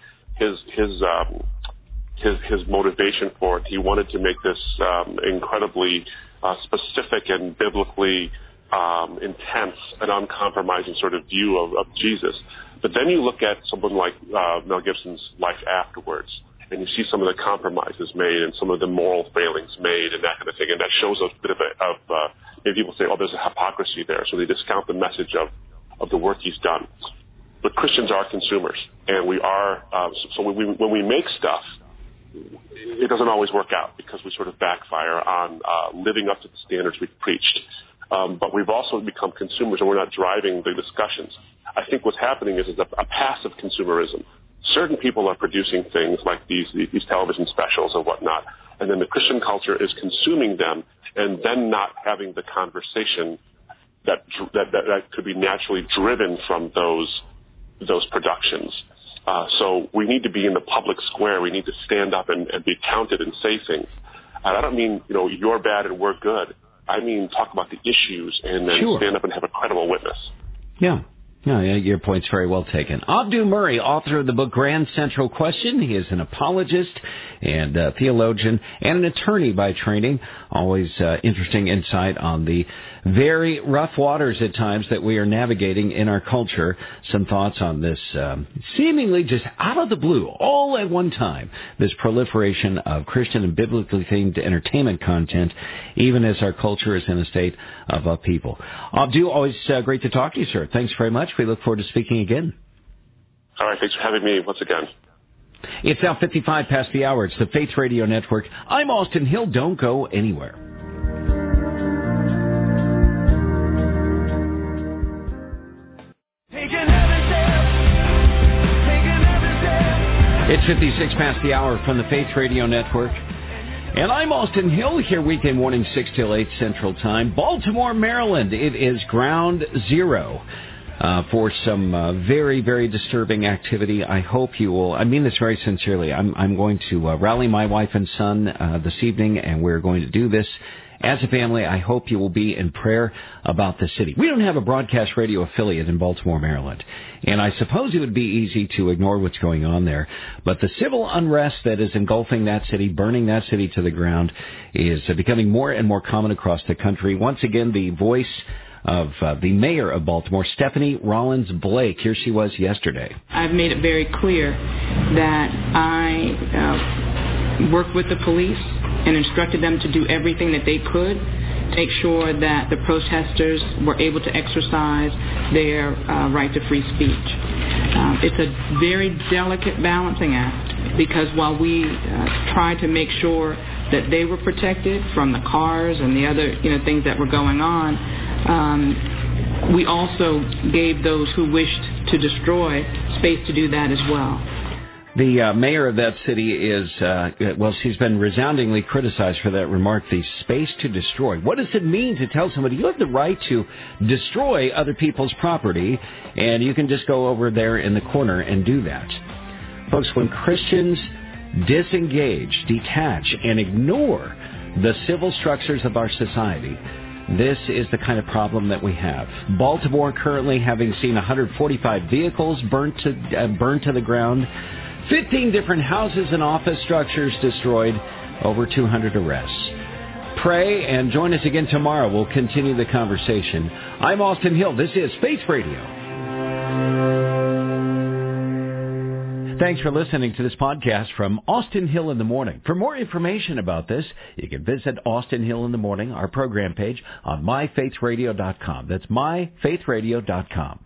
his motivation for it. He wanted to make this incredibly specific and biblically intense and uncompromising sort of view of Jesus. But then you look at someone like Mel Gibson's Life Afterwards, and you see some of the compromises made and some of the moral failings made and that kind of thing, and that shows a bit of maybe people say, oh, there's a hypocrisy there, so they discount the message of the work he's done. But Christians are consumers, and we are, so when we make stuff, it doesn't always work out because we sort of backfire on living up to the standards we've preached. But we've also become consumers, and we're not driving the discussions. I think what's happening is a passive consumerism. Certain people are producing things like these television specials and whatnot, and then the Christian culture is consuming them and then not having the conversation that could be naturally driven from those productions. So we need to be in the public square. We need to stand up and be counted and say things. And I don't mean, you're bad and we're good. I mean, talk about the issues and then stand up and have a credible witness. Yeah. No, your point's very well taken. Abdu Murray, author of the book Grand Central Question. He is an apologist and theologian and an attorney by training. Always interesting insight on the very rough waters at times that we are navigating in our culture. Some thoughts on this seemingly just out of the blue, all at one time, this proliferation of Christian and biblically themed entertainment content, even as our culture is in a state of upheaval. Abdu, always great to talk to you, sir. Thanks very much. We look forward to speaking again. All right. Thanks for having me once again. It's now 55 past the hour. It's the Faith Radio Network. I'm Austin Hill. Don't go anywhere. It's 56 past the hour from the Faith Radio Network. And I'm Austin Hill, here weekday morning 6 till 8 Central Time. Baltimore, Maryland. It is ground zero for some very, very disturbing activity. I hope you will. I mean this very sincerely. I'm going to rally my wife and son this evening, and we're going to do this as a family. I hope you will be in prayer about the city. We don't have a broadcast radio affiliate in Baltimore, Maryland, and I suppose it would be easy to ignore what's going on there. But the civil unrest that is engulfing that city, burning that city to the ground, is becoming more and more common across the country. Once again, the voice of the mayor of Baltimore, Stephanie Rollins Blake. Here she was yesterday. I've made it very clear that I worked with the police and instructed them to do everything that they could to make sure that the protesters were able to exercise their right to free speech. It's a very delicate balancing act because while we tried to make sure that they were protected from the cars and the other things that were going on, we also gave those who wished to destroy space to do that as well. The mayor of that city is, she's been resoundingly criticized for that remark, the space to destroy. What does it mean to tell somebody you have the right to destroy other people's property and you can just go over there in the corner and do that? Folks, when Christians disengage, detach, and ignore the civil structures of our society, this is the kind of problem that we have. Baltimore currently having seen 145 vehicles burnt to the ground, 15 different houses and office structures destroyed, over 200 arrests. Pray and join us again tomorrow. We'll continue the conversation. I'm Austin Hill. This is Faith Radio. Thanks for listening to this podcast from Austin Hill in the Morning. For more information about this, you can visit Austin Hill in the Morning, our program page, on myfaithradio.com. That's myfaithradio.com.